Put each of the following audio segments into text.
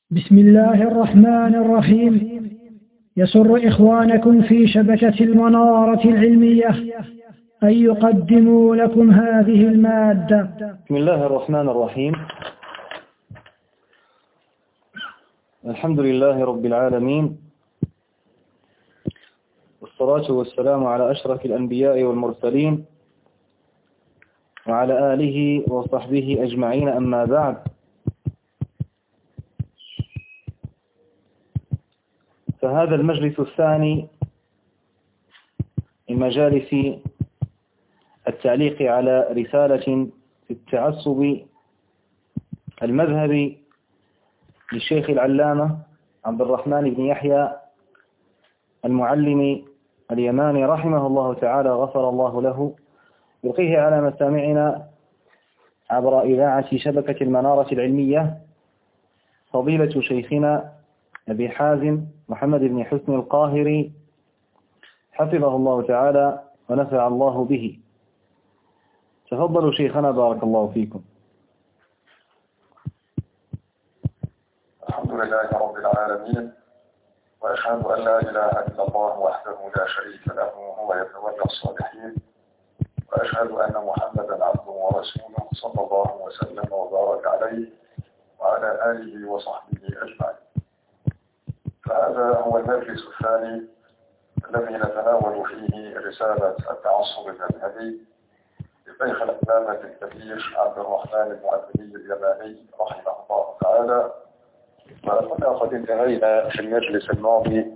بسم الله الرحمن الرحيم. يسر إخوانكم في شبكة المنارة العلمية أن يقدموا لكم هذه المادة. بسم الله الرحمن الرحيم. الحمد لله رب العالمين، والصلاة والسلام على أشرف الأنبياء والمرسلين وعلى آله وصحبه أجمعين، أما بعد. فهذا المجلس الثاني من مجالس التعليق على رسالة في التعصب المذهبي للشيخ العلامة عبد الرحمن بن يحيى المعلم اليماني رحمه الله تعالى، غفر الله له، يلقيه على مسامعنا عبر إذاعة شبكة المنارة العلمية فضيلة شيخنا أبي حازم محمد بن حسن القاهري، حفظه الله تعالى ونفع الله به. تفضلوا شيخنا، بارك الله فيكم. الحمد لله رب العالمين، وأشهد أن لا إله إلا الله وحده لا شريك له وهو يتولى الصالحين، وأشهد أن محمدا عبده ورسوله صلى الله وسلم وبارك عليه وعلى آله وصحبه أجمعين. فهذا هو المجلس الثاني الذي نتناول فيه رسالة التعصب المذهبي للشيخ العلامة الكبير عبد الرحمن المعلمي اليماني رحمه الله تعالى. وكنا قد انتهينا في المجلس الماضي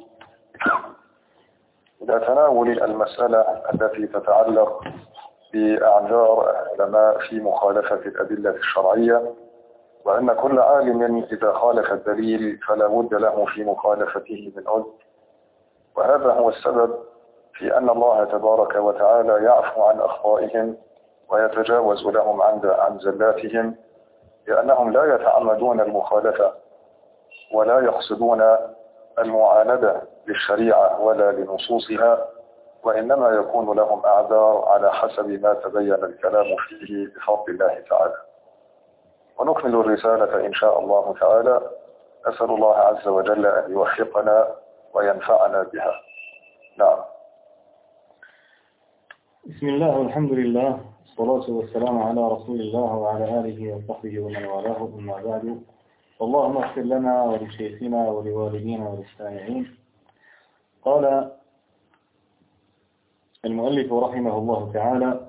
إلى تناول المسألة التي تتعلق بأعذار العلماء في مخالفة الأدلة الشرعية، وأن كل عالم إذا خالف الدليل فلا بد له في مخالفته من عذر. وهذا هو السبب في أن الله تبارك وتعالى يعفو عن أخطائهم ويتجاوز لهم عن زلاتهم، لأنهم لا يتعمدون المخالفة ولا يقصدون المعاندة للشريعة ولا لنصوصها، وإنما يكون لهم أعذار على حسب ما تبين الكلام فيه بفضل الله تعالى. ونكمل الرسالة إن شاء الله تعالى. أسأل الله عز وجل أن يوفقنا وينفعنا بها. نعم. بسم الله والحمد لله، والصلاة والسلام على رسول الله وعلى آله وصحبه ومن والاه، أما بعد. اللهم اغفر لنا ولشيخنا ولوالدينا وللسامعين. قال المؤلف رحمه الله تعالى: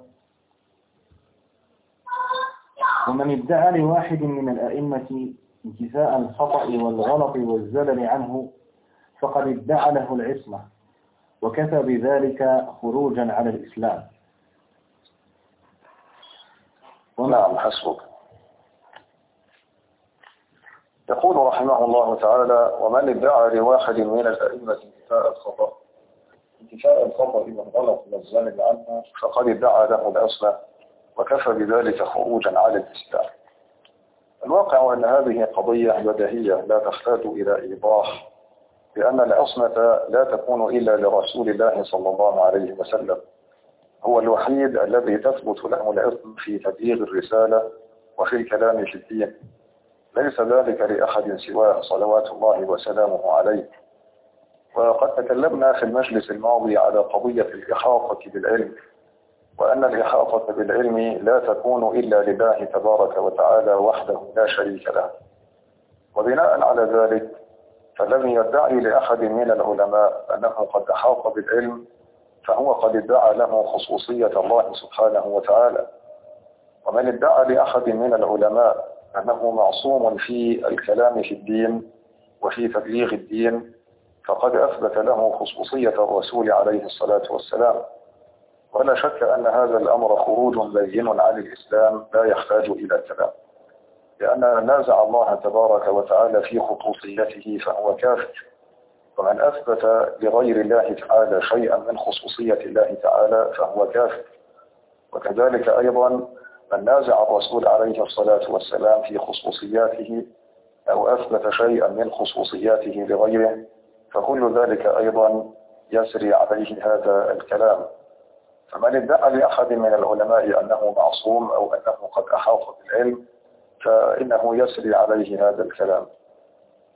ومن ادعى لواحد من الأئمة انتفاء الخطأ والغلط والزلل عنه فقد ادعى له العصمة، وكفى بذلك خروجا على الإسلام. نعم، حسبك. يقول رحمه الله تعالى: ومن ادعى لواحد من الأئمة انتفاء الخطأ والغلط والزلل عنه فقد ادعى له العصمة، وكفى بذلك خروجا على الإسلام. الواقع أن هذه قضية بديهية لا تحتاج إلى إيضاح، لأن العصمة لا تكون إلا لرسول الله صلى الله عليه وسلم. هو الوحيد الذي تثبت له العصمة في تبليغ الرسالة وفي الكلام في الدين، ليس ذلك لأحد سواه صلوات الله وسلامه عليه. وقد تكلمنا في المجلس الماضي على قضية الإحاطة بالعلم، وأن الإحاطة بالعلم لا تكون إلا لله تبارك وتعالى وحده لا شريك له. وبناء على ذلك فالذي يدعي لأحد من العلماء أنه قد أحاط بالعلم فهو قد ادعى له خصوصية الله سبحانه وتعالى. ومن ادعى لأحد من العلماء أنه معصوم في الكلام في الدين وفي تبليغ الدين فقد أثبت له خصوصية الرسول عليه الصلاة والسلام. ولا شك أن هذا الأمر خروج بين عن الإسلام لا يحتاج إلى كلام، لأن نازع الله تبارك وتعالى في خصوصيته فهو كافر. ومن أثبت لغير الله تعالى شيئا من خصوصية الله تعالى فهو كافر. وكذلك أيضا من نازع الرسول عليه الصلاة والسلام في خصوصياته أو أثبت شيئا من خصوصياته لغيره فكل ذلك أيضا يسري عليه هذا الكلام. فمن ادعى لأحد من العلماء أنه معصوم أو أنه قد أحاط بالعلم فإنه يسري عليه هذا الكلام.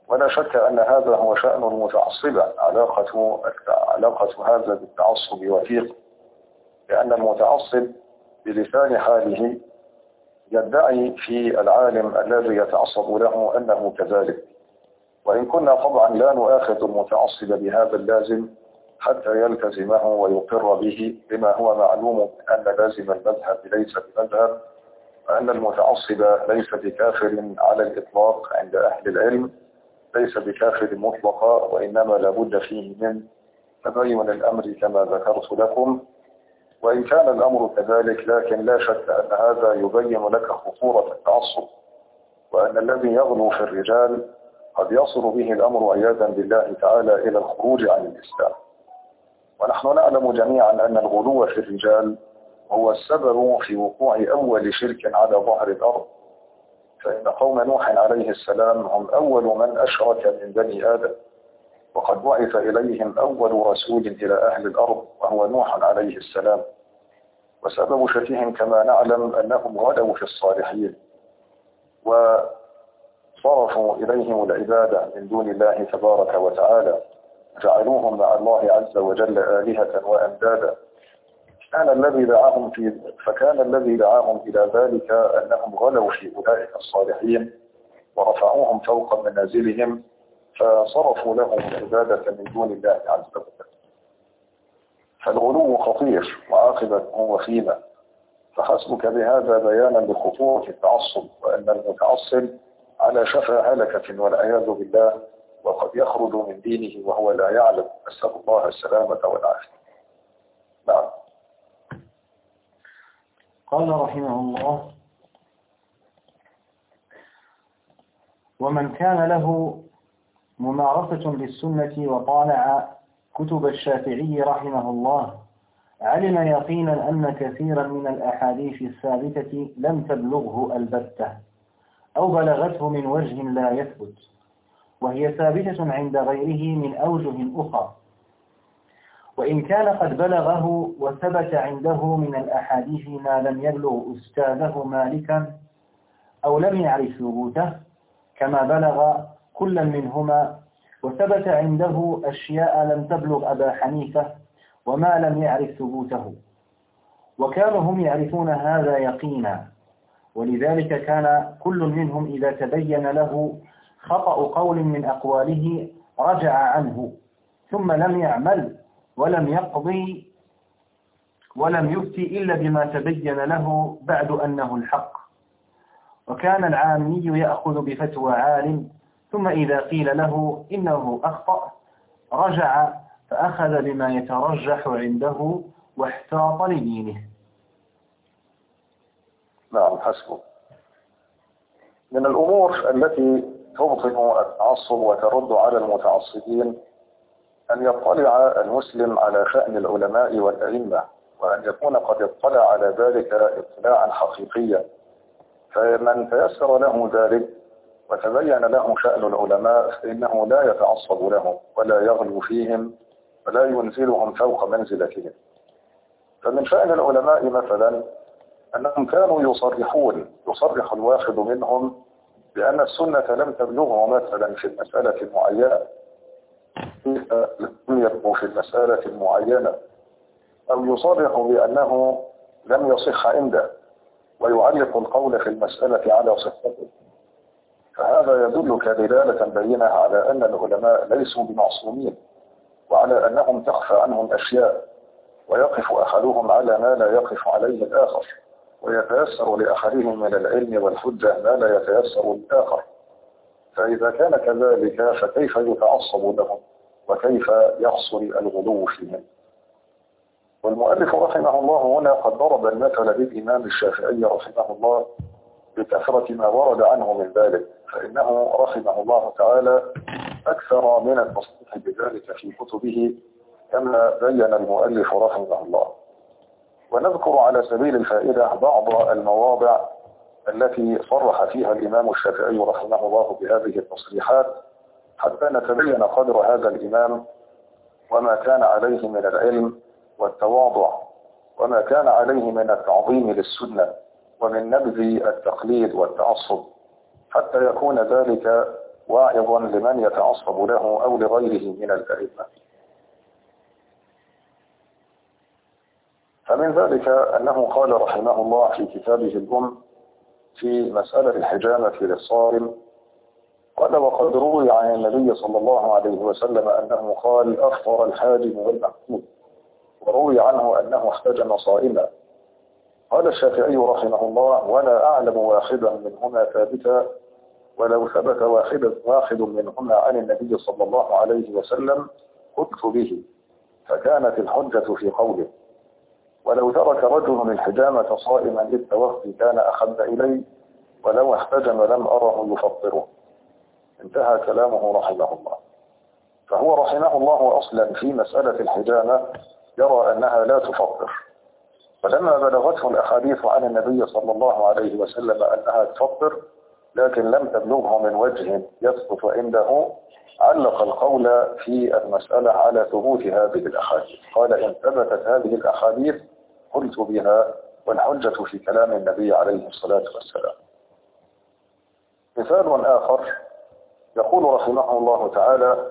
ولا شك أن هذا هو شأن المتعصبة، علاقة هذا بالتعصب وثيق، لأن المتعصب بلسان حاله يدعي في العالم الذي يتعصب له أنه كذلك، وإن كنا طبعا لا نؤاخذ المتعصب بهذا اللازم حتى يلتزمه ويقر به، بما هو معلوم أن لازم المذهب ليس بمذهب، وأن المتعصب ليس بكافر على الإطلاق عند أهل العلم، ليس بكافر مطلقا، وإنما لابد فيه من تبين الأمر كما ذكرت لكم. وإن كان الأمر كذلك، لكن لا شك أن هذا يبين لك خطورة التعصب، وأن الذي يغلو في الرجال قد يصل به الأمر عياذا بالله تعالى إلى الخروج عن الإسلام. ونحن نعلم جميعا أن الغلو في الرجال هو السبب في وقوع أول شرك على ظهر الأرض، فإن قوم نوح عليه السلام هم أول من أشرك من بني آدم، وقد بعث إليهم أول رسول إلى أهل الأرض وهو نوح عليه السلام، وسبب شركهم كما نعلم أنهم غلوا في الصالحين وصرفوا إليهم العبادة من دون الله تبارك وتعالى، جعلوهم مع الله عز وجل آلهة وأندادا. فكان الذي دعاهم إلى ذلك أنهم غلوا في أولئك الصالحين ورفعوهم فوق منازلهم، فصرفوا لهم العبادة من دون الله عز وجل. فالغلو خطير وعاقبته وخيمة، فحسبك بهذا بيانا لخطورة التعصب، وأن المتعصب على شفا هلكة والعياذ بالله، وقد يخرج من دينه وهو لا يعلم، نسأل الله السلامة والعافية. نعم. قال رحمه الله: ومن كان له ممارسة للسنة وطالع كتب الشافعي رحمه الله علم يقينا أن كثيرا من الأحاديث الثابتة لم تبلغه البتة أو بلغته من وجه لا يثبت، وهي ثابتة عند غيره من أوجه أخرى، وإن كان قد بلغه وثبت عنده من الأحاديث ما لم يبلغ أستاذه مالكا أو لم يعرف ثبوته كما بلغ كل منهما، وثبت عنده أشياء لم تبلغ أبا حنيفة وما لم يعرف ثبوته، وكانوا هم يعرفون هذا يقينا، ولذلك كان كل منهم إذا تبين له خطأ قول من أقواله رجع عنه، ثم لم يعمل ولم يقضي ولم يفتي إلا بما تبين له بعد أنه الحق. وكان العامي يأخذ بفتوى عالم، ثم إذا قيل له إنه أخطأ رجع فأخذ بما يترجح عنده واحتاط لدينه. نعم، حسبه. من الأمور التي تبطن التعصب وترد على المتعصبين أن يطلع المسلم على شأن العلماء والأئمة، وأن يكون قد اطلع على ذلك اطلاعا حقيقيا. فمن تيسر له ذلك وتبين له شأن العلماء فإنه لا يتعصب لهم ولا يغلو فيهم ولا ينزلهم فوق منزلتهم. فمن شأن العلماء مثلا أنهم كانوا يصرح الواحد منهم بأن السنة لم تبلغه مثلا في المسألة المعينة، لم يبلغ في المسألة المعينة، أو يصرح بأنه لم يصح عنده ويعلق القول في المسألة على صحته. فهذا يدلك دلالة بينة على أن العلماء ليسوا بمعصومين، وعلى أنهم تخفى عنهم أشياء، ويقف أحدهم على ما لا يقف عليه الآخر، ويتيسر لأحدهم من العلم والحجة ما لا يتيسر للآخر. فإذا كان كذلك فكيف يتعصب لهم وكيف يحصل الغلو فيهم؟ والمؤلف رحمه الله هنا قد ضرب المثل بالإمام الشافعي رحمه الله بكثرة ما ورد عنه من ذلك، فإنه رحمه الله تعالى أكثر من التصريح بذلك في كتبه كما بين المؤلف رحمه الله. ونذكر على سبيل الفائدة بعض المواضع التي صرح فيها الإمام الشافعي رحمه الله بهذه التصريحات حتى نتبين قدر هذا الإمام وما كان عليه من العلم والتواضع، وما كان عليه من التعظيم للسنة ومن نبذ التقليد والتعصب، حتى يكون ذلك واعظا لمن يتعصب له أو لغيره من الأئمة. فمن ذلك أنه قال رحمه الله في كتابه الأم في مسألة الحجامة للصارم، قال: وقد روي عن النبي صلى الله عليه وسلم أنه قال: أفطر الحاجم والمحجوم، وروي عنه أنه احتجم صائما. قال الشافعي رحمه الله: ولا أعلم واحدا منهما ثابتا، ولو ثبت واحد منهما عن النبي صلى الله عليه وسلم قلت به، فكانت الحجة في قوله. ولو ترك رجل الحجامة صائما للتوفي كان أحب إلي، ولو احتجم لم أره يفطره. انتهى كلامه رحمه الله. فهو رحمه الله أصلا في مسألة الحجامة يرى أنها لا تفطر، فلما بلغته الأحاديث عن النبي صلى الله عليه وسلم أنها تفطر لكن لم تبلغه من وجه يثبت عنده، علق القول في المسألة على ثبوت هذه الأحاديث. قال: إن ثبتت هذه الأحاديث قلت بها، والحجة في كلام النبي عليه الصلاة والسلام. مثال آخر يقول رحمه الله تعالى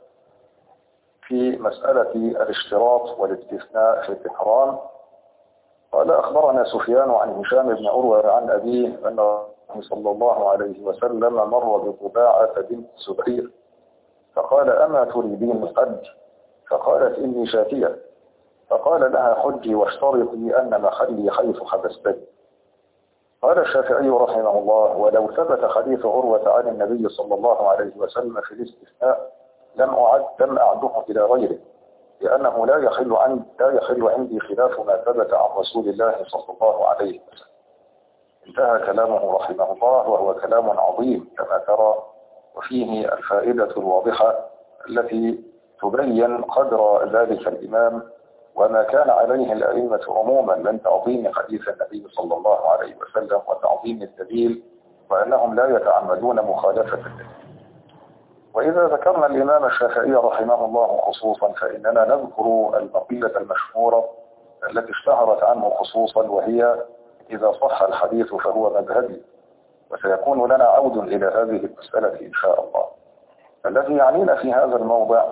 في مسألة الاشتراط والاستثناء في الإحرام، قال: أخبرنا سفيان عن هشام بن عروة عن أبيه أن النبي صلى الله عليه وسلم مر بطباعة بنت الزبير فقال: أما تريدين الحج؟ فقالت: إني شاتية. فقال لها: حجي واشترطي أن محلي حيث حبستني. قال الشافعي رحمه الله: ولو ثبت حديث عروة عن النبي صلى الله عليه وسلم في الاستثناء لم أعده إلى غيره، لأنه لا يحل عندي خلاف ما ثبت عن رسول الله صلى الله عليه وسلم. انتهى كلامه رحمه الله، وهو كلام عظيم كما ترى، وفيه الفائدة الواضحة التي تبين قدر ذلك الإمام وما كان عليه الأئمة عموما من تعظيم حديث النبي صلى الله عليه وسلم وتعظيم الدليل، وأنهم لا يتعمدون مخالفة الدليل. وإذا ذكرنا الإمام الشافعي رحمه الله خصوصا فإننا نذكر المقولة المشهورة التي اشتهرت عنه خصوصا، وهي: إذا صح الحديث فهو مذهبي. وسيكون لنا عود إلى هذه المسألة إن شاء الله. الذي يعنينا في هذا الموضع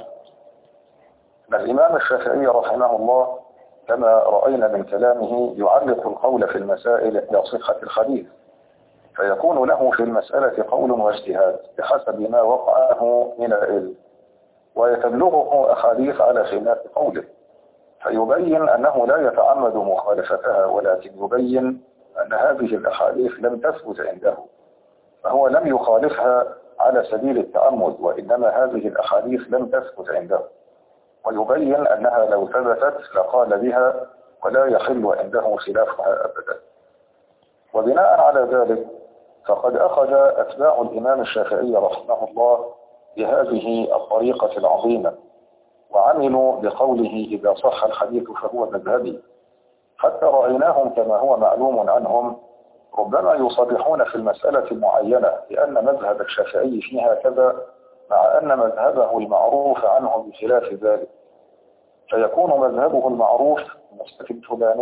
أن الإمام الشافعي رحمه الله كما رأينا من كلامه يعلق القول في المسائل إلى صحة الحديث، فيكون له في المسألة قول واجتهاد بحسب ما وقعه من العلم، ويتبلغه أحاديث على خلاف قوله، فيبين أنه لا يتعمد مخالفتها، ولكن يبين أن هذه الأحاديث لم تثبت عنده، فهو لم يخالفها على سبيل التعمد، وإنما هذه الأحاديث لم تثبت عنده، ويبين أنها لو ثبتت لقال بها ولا يحل عنده خلافها أبدا. وبناء على ذلك فقد أخذ أتباع الإمام الشافعي رحمه الله بهذه الطريقة العظيمة، وعملوا بقوله: إذا صح الحديث فهو مذهبي، حتى رأيناهم كما هو معلوم عنهم ربما يصرحون في المسألة المعينة بأن مذهب الشافعي فيها كذا، مع أن مذهبه المعروف عنه بخلاف ذلك، فيكون مذهبه المعروف في المسألة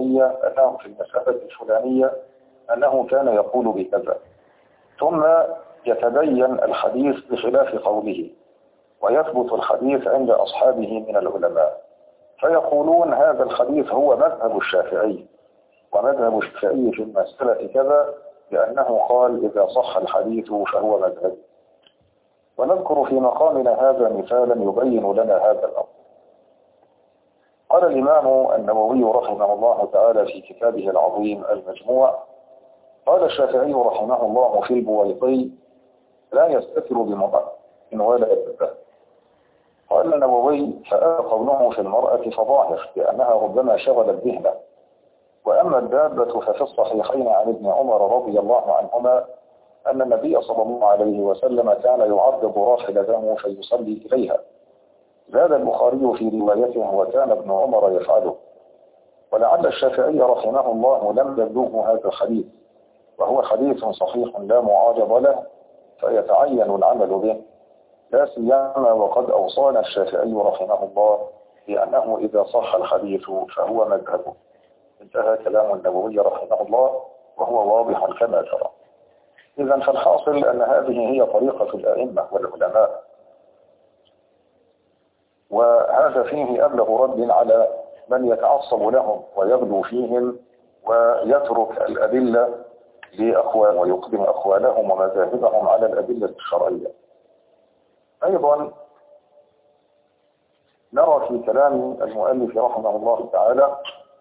الفلانية أنه كان يقول بكذا، ثم يتبين الحديث بخلاف قوله، ويثبت الحديث عند أصحابه من العلماء، فيقولون هذا الحديث هو مذهب الشافعي، ومذهب الشافعي في المسألة كذا لأنه قال: إذا صح الحديث فهو مذهب. ونذكر في مقامنا هذا مثالا يبين لنا هذا الأمر. قال الإمام النووي رحمه الله تعالى في كتابه العظيم المجموع: قال الشافعي رحمه الله في البويطي: لا يستتر بمرأة إن ولا يتبه. قال النووي: فقوله في المرأة فظاهر لأنها ربما شغلت ذهنه. وأما الدابة ففي الصحيحين عن ابن عمر رضي الله عنهما أن النبي صلى الله عليه وسلم كان يعرض راحلته فيصلي إليها. زاد البخاري في روايته: وكان ابن عمر يفعله. ولعل الشافعي رحمه الله لم يبلغه هذا الحديث، وهو حديث صحيح لا معارض له، فيتعين العمل به، لا سيما وقد أوصانا الشافعي رحمه الله بأنه إذا صح الحديث فهو مذهبه. انتهى كلام النووي رحمه الله، وهو واضح كما ترى. إذن فالحاصل أن هذه هي طريقة الأئمة والعلماء، وهذا فيه أبلغ رد على من يتعصب لهم ويغلو فيهم ويترك الأدلة لأقوال ويقدم أقوالهم ومذاهبهم على الأدلة الشرعية. أيضا نرى في كلام المؤلف رحمه الله تعالى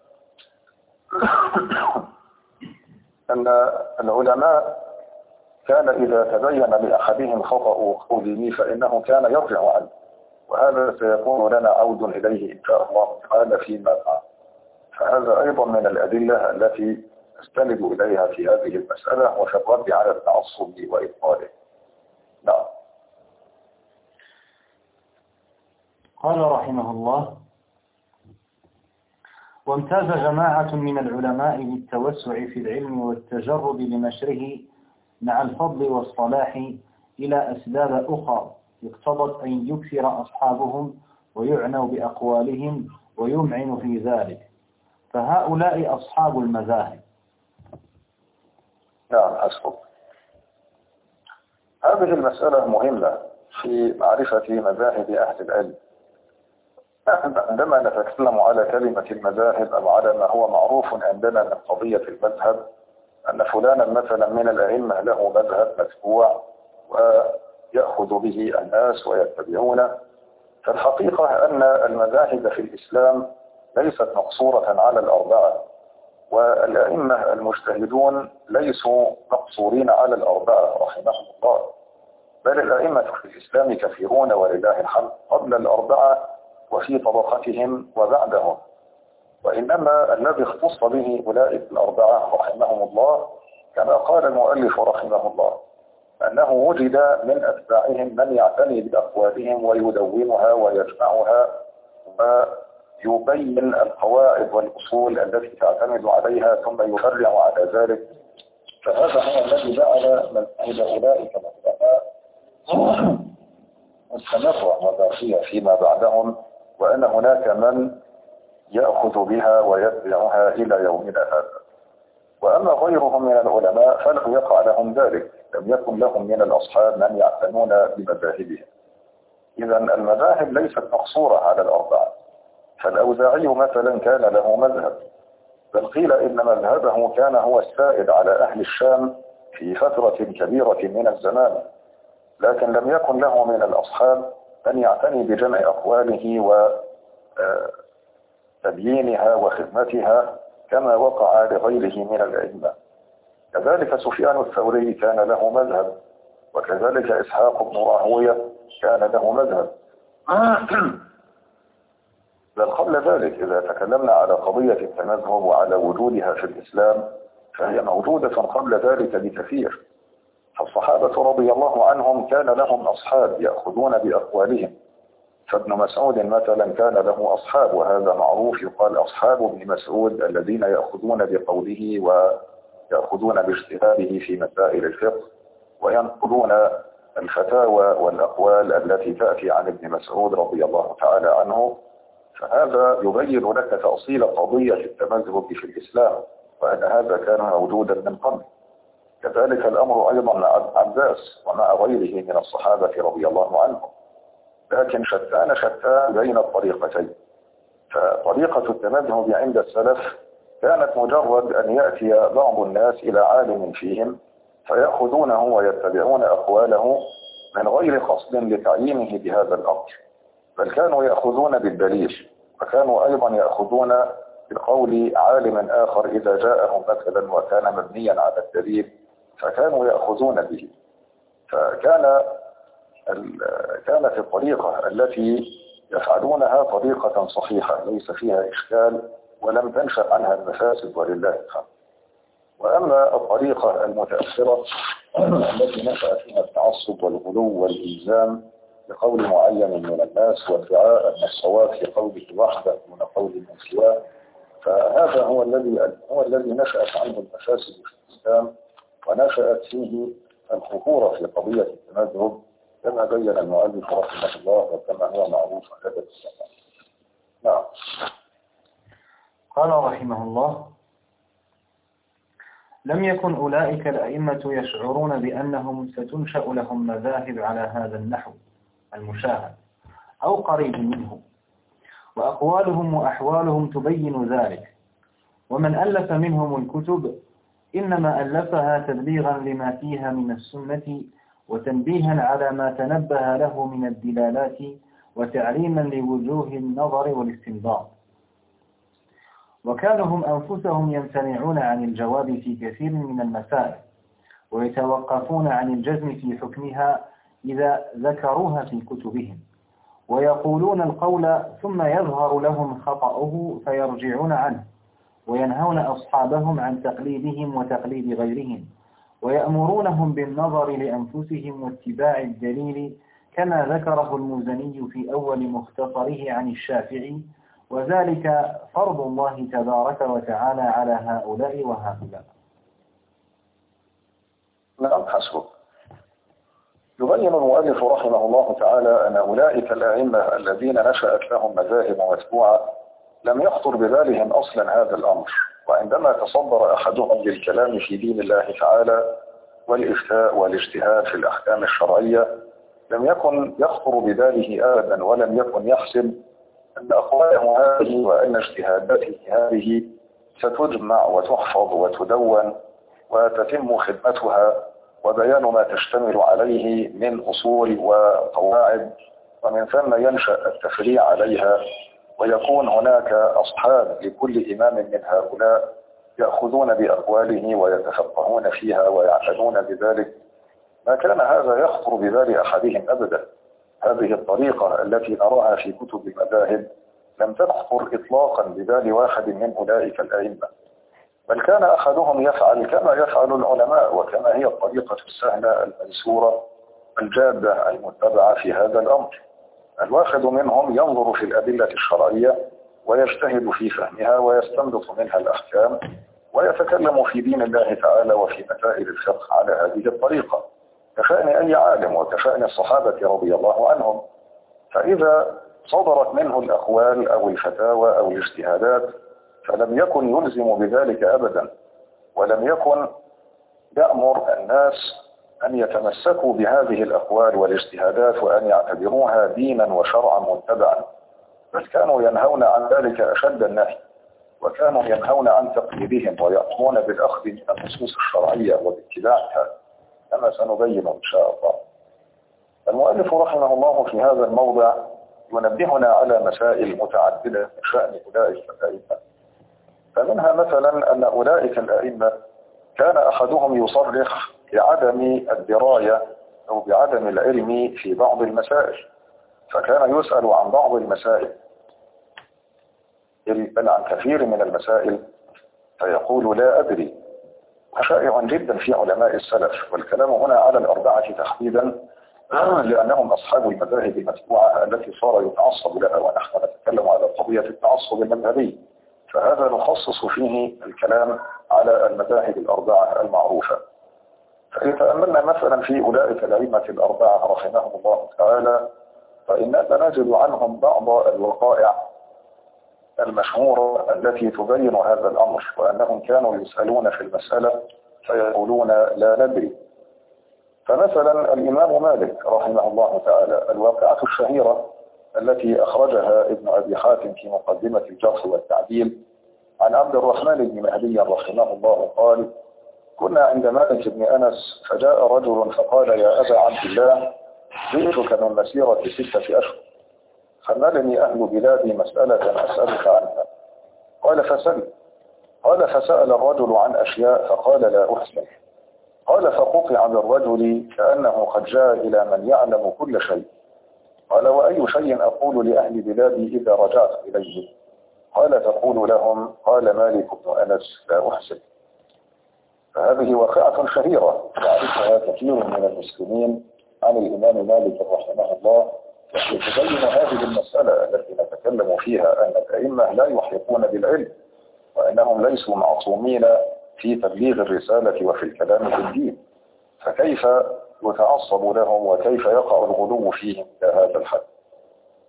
أن العلماء كان إذا تبين لأحدهم خطأ قوله فإنه كان يرجع عنه، وهذا سيكون لنا عود إليه إن شاء الله تعالى فيما بعد. فهذا أيضا من الأدلة التي استند إليها في هذه المسألة وفي الرد على التعصب وإبطاله. نعم. قال رحمه الله: وامتاز جماعة من العلماء بالتوسع في العلم والتجرد لنشره مع الفضل والصلاح إلى أسباب أخرى اقتضت أن يكثر أصحابهم ويعنوا بأقوالهم ويمعن في ذلك، فهؤلاء أصحاب المذاهب. نعم حسبك. هذه المسألة مهمة في معرفة مذاهب أهل العلم. عندما نتكلم على كلمة المذاهب أو على ما هو معروف عندنا من قضية المذهب، أن فلانا مثلا من الأئمة له مذهب متبوع ويأخذ به الناس ويتبعونه، فالحقيقة أن المذاهب في الإسلام ليست مقصورة على الأربعة، والأئمة المجتهدون ليسوا مقصورين على الأربعة رحمهم الله، بل الأئمة في الإسلام كثيرون ولله الحمد قبل الأربعة وفي طبقتهم وبعدهم، وإنما الذي اختص به أولئك الأربعة رحمهم الله كما قال المؤلف رحمه الله أنه وجد من أتباعهم من يعتني بأقوالهم ويدونها ويجمعها ويبين القواعد والأصول التي تعتمد عليها ثم يفرع على ذلك. فهذا هو الذي جعل مذهب أولئك العلماء مستمرة وباقية فيما بعدهم، وأن هناك من يأخذ بها ويتبعها إلى يومنا هذا. وأما غيرهم من العلماء فلم يقع لهم ذلك، لم يكن لهم من الأصحاب من يعتنون بمذاهبهم. إذن المذاهب ليست مقصورة على الأربعة، فالأوزاعي مثلا كان له مذهب، بل قيل إن مذهبه كان هو السائد على أهل الشام في فترة كبيرة من الزمان، لكن لم يكن له من الأصحاب من يعتني بجمع أقواله وتبيينها وخدمتها كما وقع لغيره من الأئمة. كذلك سفيان الثوري كان له مذهب، وكذلك إسحاق بن راهوية كان له مذهب. بل قبل ذلك إذا تكلمنا على قضية التمذهب وعلى وجودها في الإسلام فهي موجودة قبل ذلك بكثير. فالصحابة رضي الله عنهم كان لهم أصحاب يأخذون بأقوالهم، فابن مسعود مثلا كان له أصحاب، وهذا معروف، يقال أصحاب ابن مسعود الذين يأخذون بقوله ويأخذون باجتهاده في مسائل الفقه وينقلون الفتاوى والأقوال التي تأتي عن ابن مسعود رضي الله تعالى عنه. فهذا يبين لك تأصيل قضية التمذهب في الإسلام، وأن هذا كان موجودا من قبل. كذلك الأمر أيضا مع عباس ومع غيره من الصحابة رضي الله عنهم، لكن شتان بين الطريقتين. فطريقة التمذهب عند السلف كانت مجرد أن يأتي بعض الناس إلى عالم فيهم فيأخذونه ويتبعون أقواله من غير قصد لتعيينه بهذا الأمر، بل كانوا يأخذون بالدليل، وكانوا أيضا يأخذون بقول عالم آخر إذا جاءهم مثلا وكان مبنيا على الدليل فكانوا يأخذون به. كانت الطريقة التي يفعلونها طريقة صحيحة ليس فيها إشكال ولم تنشأ عنها المفاسد ولله الحمد. وأما الطريقة المتأخرة التي نشأ فيها التعصب والغلو والإلزام بقول معين من الناس وادعاء أن الصواب في قوله وحده دون قول من سواه، فهذا هو الذي نشأت عنه المفاسد في الإسلام ونشأت فيه الخطورة في قضية التمذهب كما بين المؤلف رحمه الله وكما هو معروف لدى السلام. نعم. قال رحمه الله: لم يكن أولئك الأئمة يشعرون بأنهم ستنشأ لهم مذاهب على هذا النحو المشاهد أو قريب منه، وأقوالهم وأحوالهم تبين ذلك. ومن ألف منهم الكتب إنما ألفها تبليغا لما فيها من السنة وتنبيها على ما تنبه له من الدلالات وتعليما لوجوه النظر والاستنباط. وكانوا هم أنفسهم يمتنعون عن الجواب في كثير من المسائل، ويتوقفون عن الجزم في حكمها إذا ذكروها في كتبهم، ويقولون القول ثم يظهر لهم خطأه فيرجعون عنه، وينهون أصحابهم عن تقليدهم وتقليد غيرهم، ويأمرونهم بالنظر لأنفسهم واتباع الدليل كما ذكره المزني في أول مختصره عن الشافعي، وذلك فرض الله تبارك وتعالى على هؤلاء وهؤلاء. نعم، حسبك. يبين المؤلف رحمه الله تعالى أن أولئك الأئمة الذين نشأت لهم مذاهب متبوعة لم يخطر ببالهم أصلا هذا الأمر، وعندما تصدر أحدهم للكلام في دين الله تعالى والإفتاء والاجتهاد في الأحكام الشرعية لم يكن يخطر بباله أبدا، ولم يكن يحسب أن أقواله هذه وأن اجتهاداته هذه ستجمع وتحفظ وتدون وتتم خدمتها وبيان ما تشتمل عليه من أصول وقواعد، ومن ثم ينشأ التفريع عليها، ويكون هناك أصحاب لكل إمام من هؤلاء يأخذون بأقواله ويتفقهون فيها ويعتنون بذلك. ما كان هذا يخطر ببال أحدهم أبدا. هذه الطريقة التي نراها في كتب المذاهب لم تخطر إطلاقا ببال واحد من أولئك الأئمة، بل كان أحدهم يفعل كما يفعل العلماء، وكما هي الطريقة السهلة الميسورة الجادة المتبعة في هذا الأمر. الواحد منهم ينظر في الأدلة الشرعية ويجتهد في فهمها ويستنبط منها الأحكام ويتكلم في دين الله تعالى وفي مسائل الفقه على هذه الطريقة، كشأن أي عالم وكشأن الصحابة رضي الله عنهم. فإذا صدرت منه الأقوال أو الفتاوى أو الاجتهادات فلم يكن يلزم بذلك أبدا، ولم يكن يأمر الناس أن يتمسكوا بهذه الأقوال والاجتهادات وأن يعتبروها دينا وشرعا متبعا، بل كانوا ينهون عن ذلك أشد النهي، وكانوا ينهون عن تقليدهم ويأمرون بالأخذ من النصوص الشرعية وباتباعها كما سنبين إن شاء الله. المؤلف رحمه الله في هذا الموضع ينبهنا على مسائل متعددة من شأن أولئك الأئمة. فمنها مثلا أن أولئك الأئمة كان أحدهم يصرح بعدم الدراية أو بعدم العلم في بعض المسائل، فكان يسأل عن بعض المسائل بل عن كثير من المسائل فيقول لا أدري. شائع جدا في علماء السلف، والكلام هنا على الأربعة تحديدا لأنهم أصحاب المذاهب المتبوعة التي صار يتعصب لها، ونحن نتكلم على قضية التعصب المذهبي، فهذا نخصص فيه الكلام على المذاهب الأربعة المعروفة. فإن تأملنا مثلا في أولئك الأئمة الأربعة رحمهم الله تعالى فإننا نجد عنهم بعض الوقائع المشهورة التي تبين هذا الأمر، وأنهم كانوا يسألون في المسألة فيقولون لا ندري. فمثلا الإمام مالك رحمه الله تعالى الواقعة الشهيرة التي أخرجها ابن أبي حاتم في مقدمة الجرح والتعديل عن عبد الرحمن بن مهدي رحمه الله قال: كنا عند مالك بن أنس فجاء رجل فقال: يا أبا عبد الله، جئتك من مسيرة 6 أشهر، خملني أهل بلادي مسألة أسألك عنها. قال: فسل. قال: فسأل الرجل عن أشياء فقال: لا أحسن. قال: فقطع بالرجل كأنه قد جاء إلى من يعلم كل شيء. قال: وأي شيء أقول لأهل بلادي إذا رجعت إليه؟ قال: تقول لهم: قال مالك بن أنس لا أحسن. فهذه واقعة شهيرة يعرفها كثير من المسلمين عن الإمام مالك رحمه الله، وهي تبين هذه المسألة التي نتكلم فيها أن الأئمة لا يحيطون بالعلم، وأنهم ليسوا معصومين في تبليغ الرسالة وفي الكلام في الدين، فكيف يتعصب لهم وكيف يقع الغلو فيهم إلى هذا الحد.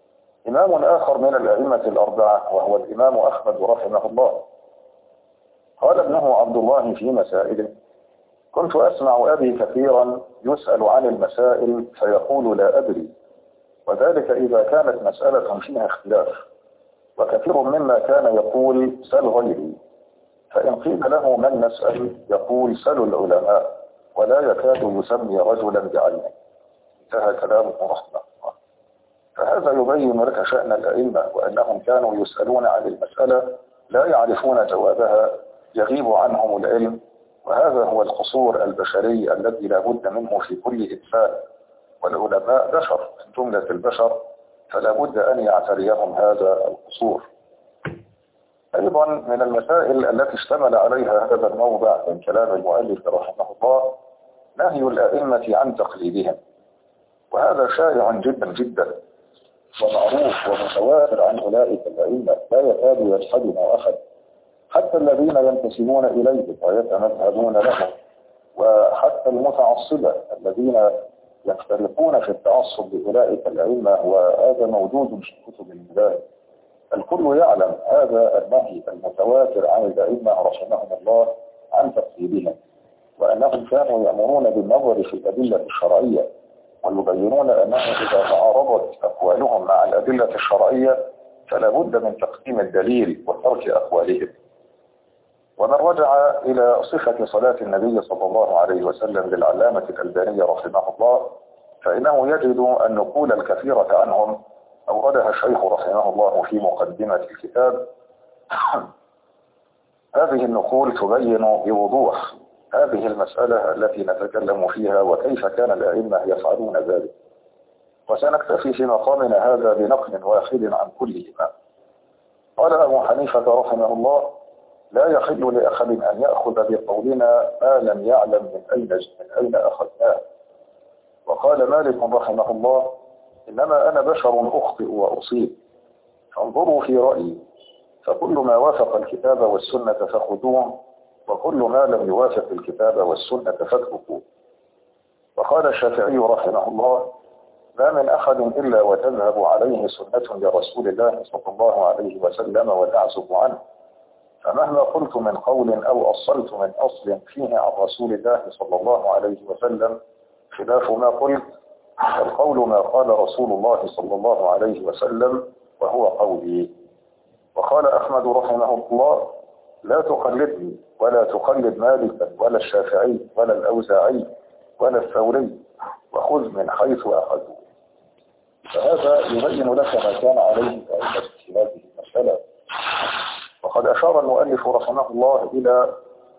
إمام آخر من الأئمة الأربعة وهو الإمام أحمد رحمه الله قال ابنه عبد الله في مسائله: كنت أسمع أبي كثيرا يسأل عن المسائل فيقول لا أدري، وذلك إذا كانت مسألة فيها اختلاف، وكثير مما كان يقول سل غيري، فإن قيل له من نسأل يقول سلوا العلماء، ولا يكاد يسمي رجلا بعينه. انتهى كلامه رحمه الله. فهذا يبين لك شأن الأئمة، وأنهم كانوا يسألون عن المسألة لا يعرفون جوابها، يغيب عنهم العلم، وهذا هو القصور البشري الذي لا بد منه في كل إنسان، والعلماء بشر من جملة البشر، فلا بد أن يعتريهم هذا القصور. أيضا من المسائل التي اشتمل عليها هذا الموضع من كلام المؤلف رحمه الله نهي الأئمة عن تقليدهم، وهذا شائع جدا جدا ومعروف ومتواتر عن أولئك الأئمة، لا يكاد يجحدنا أحد، حتى الذين ينتسبون إليه ويتمذهبون له، وحتى المتعصبة الذين يختلفون في التعصب لأولئك الأئمة، وهذا موجود في كتب المذاهب. الكل يعلم هذا النهي المتواتر عن الأئمة رحمهم الله عن تقليدهم، وأنهم كانوا يأمرون بالنظر في الأدلة الشرعية، ويبينون أنه إذا تعارضت أقوالهم مع الأدلة الشرعية فلا بد من تقديم الدليل وترك أقوالهم. ومن رجع إلى صفة صلاة النبي صلى الله عليه وسلم للعلامة الألباني رحمه الله فإنه يجد النقول الكثيرة عنهم أوردها الشيخ رحمه الله في مقدمة الكتاب. هذه النقول تبين بوضوح هذه المسألة التي نتكلم فيها وكيف كان الأئمة يفعلون ذلك، وسنكتفي في مقامنا هذا بنقل واحد عن كل إمام. قال أبو حنيفة رحمه الله: لا يحل لأحد أن يأخذ بقولنا ما لم يعلم من أين أخذناه. وقال مالك رحمه الله: إنما أنا بشر أخطئ وأصيب، فانظروا في رأيي، فكل ما وافق الكتاب والسنة فخذوه، وكل ما لم يوافق الكتاب والسنة فاتركوه. وقال الشافعي رحمه الله: ما من أحد إلا وتذهب عليه سنة لرسول الله صلى الله عليه وسلم وتعزف عنه، فمهما قلت من قول أو أصلت من أصل فيه عن رسول الله صلى الله عليه وسلم خلاف ما قلت، القول ما قال رسول الله صلى الله عليه وسلم وهو قولي. وقال أحمد رحمه الله: لا تقلدني ولا تقلد مالكا ولا الشافعي ولا الأوزاعي ولا الثوري، وخذ من حيث أخذوا. فهذا يبين لك ما كان عليه أئمة في هذه المسألة. وقد أشار المؤلف رحمه الله إلى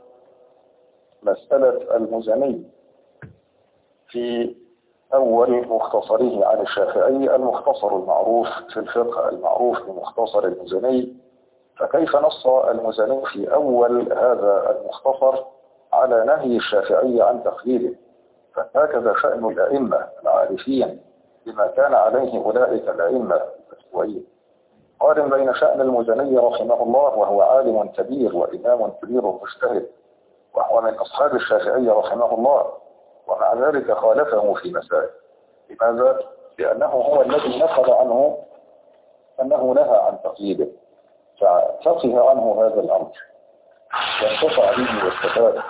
مسألة المزني في أول مختصره عن الشافعي، المختصر المعروف في الفقه المعروف بمختصر المزني، فكيف نص المزني في أول هذا المختصر على نهي الشافعي عن تقليده. فهكذا شأن الأئمة العارفين بما كان عليه أولئك الأئمة الفتويين. قارن بين شأن المزني رحمه الله وهو عالم كبير وإمام كبير مجتهد، وهو من أصحاب الشافعي رحمه الله، ومع ذلك خالفه في مسائل. لماذا؟ لأنه هو الذي نقل عنه أنه نهى عن تقليده، ففقه عنه هذا الأمر وانتفع به واستفاد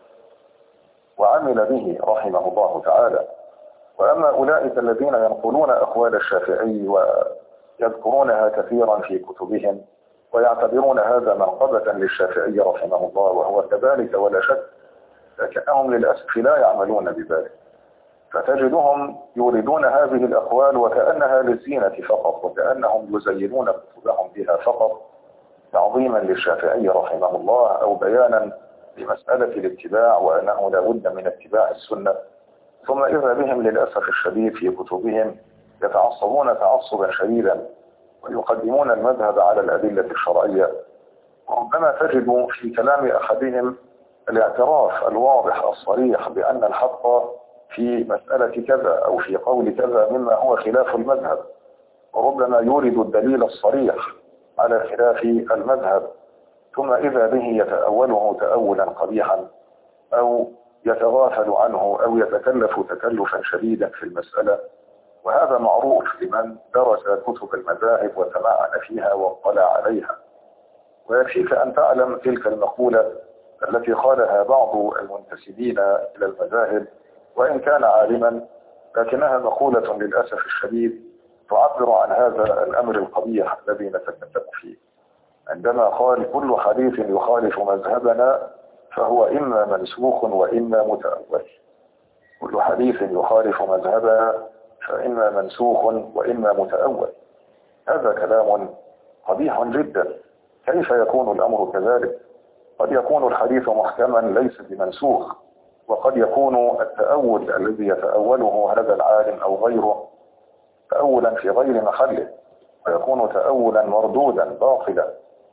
وعمل به رحمه الله تعالى. وأما أولئك الذين ينقلون أقوال الشافعي ويذكرونها كثيرا في كتبهم ويعتبرون هذا منقبة للشافعي رحمه الله، وهو كذلك ولا شك، لكنهم للأسف لا يعملون بذلك، فتجدهم يريدون هذه الأقوال وكأنها للزينة فقط، وكأنهم يزينون كتبهم بها فقط تعظيما للشافعي رحمه الله أو بيانا لمسألة الاتباع وأنه لا بد من اتباع السنة. ثم إذا بهم للأسف الشديد في كتبهم يتعصبون تعصبا شديدا ويقدمون المذهب على الأدلة الشرعية، وربما تجد في كلام أحدهم الاعتراف الواضح الصريح بأن الحق في مسألة كذا أو في قول كذا مما هو خلاف المذهب، وربما يورد الدليل الصريح على خلاف المذهب، ثم إذا به يتأوله تأولا قبيحا أو يتغافل عنه أو يتكلف تكلفا شديدا في المسألة. وهذا معروف لمن درس كتب المذاهب وتمعن فيها واطلع عليها. ويكفيك أن تعلم تلك المقولة التي قالها بعض المنتسبين إلى المذاهب وإن كان عالما، لكنها مقولة للأسف الشديد تعبر عن هذا الأمر القبيح الذي نتكلم فيه، عندما قال كل حديث يخالف مذهبنا فهو إما منسوخ وإما متأول. كل حديث يخالف مذهبنا فإما منسوخ وإما متأول. هذا كلام قبيح جدا. كيف يكون الأمر كذلك؟ قد يكون الحديث محكما ليس بمنسوخ، وقد يكون التأول الذي يتأوله هذا العالم أو غيره تأولا في غير محله، ويكون تأولا مردودا باطلا.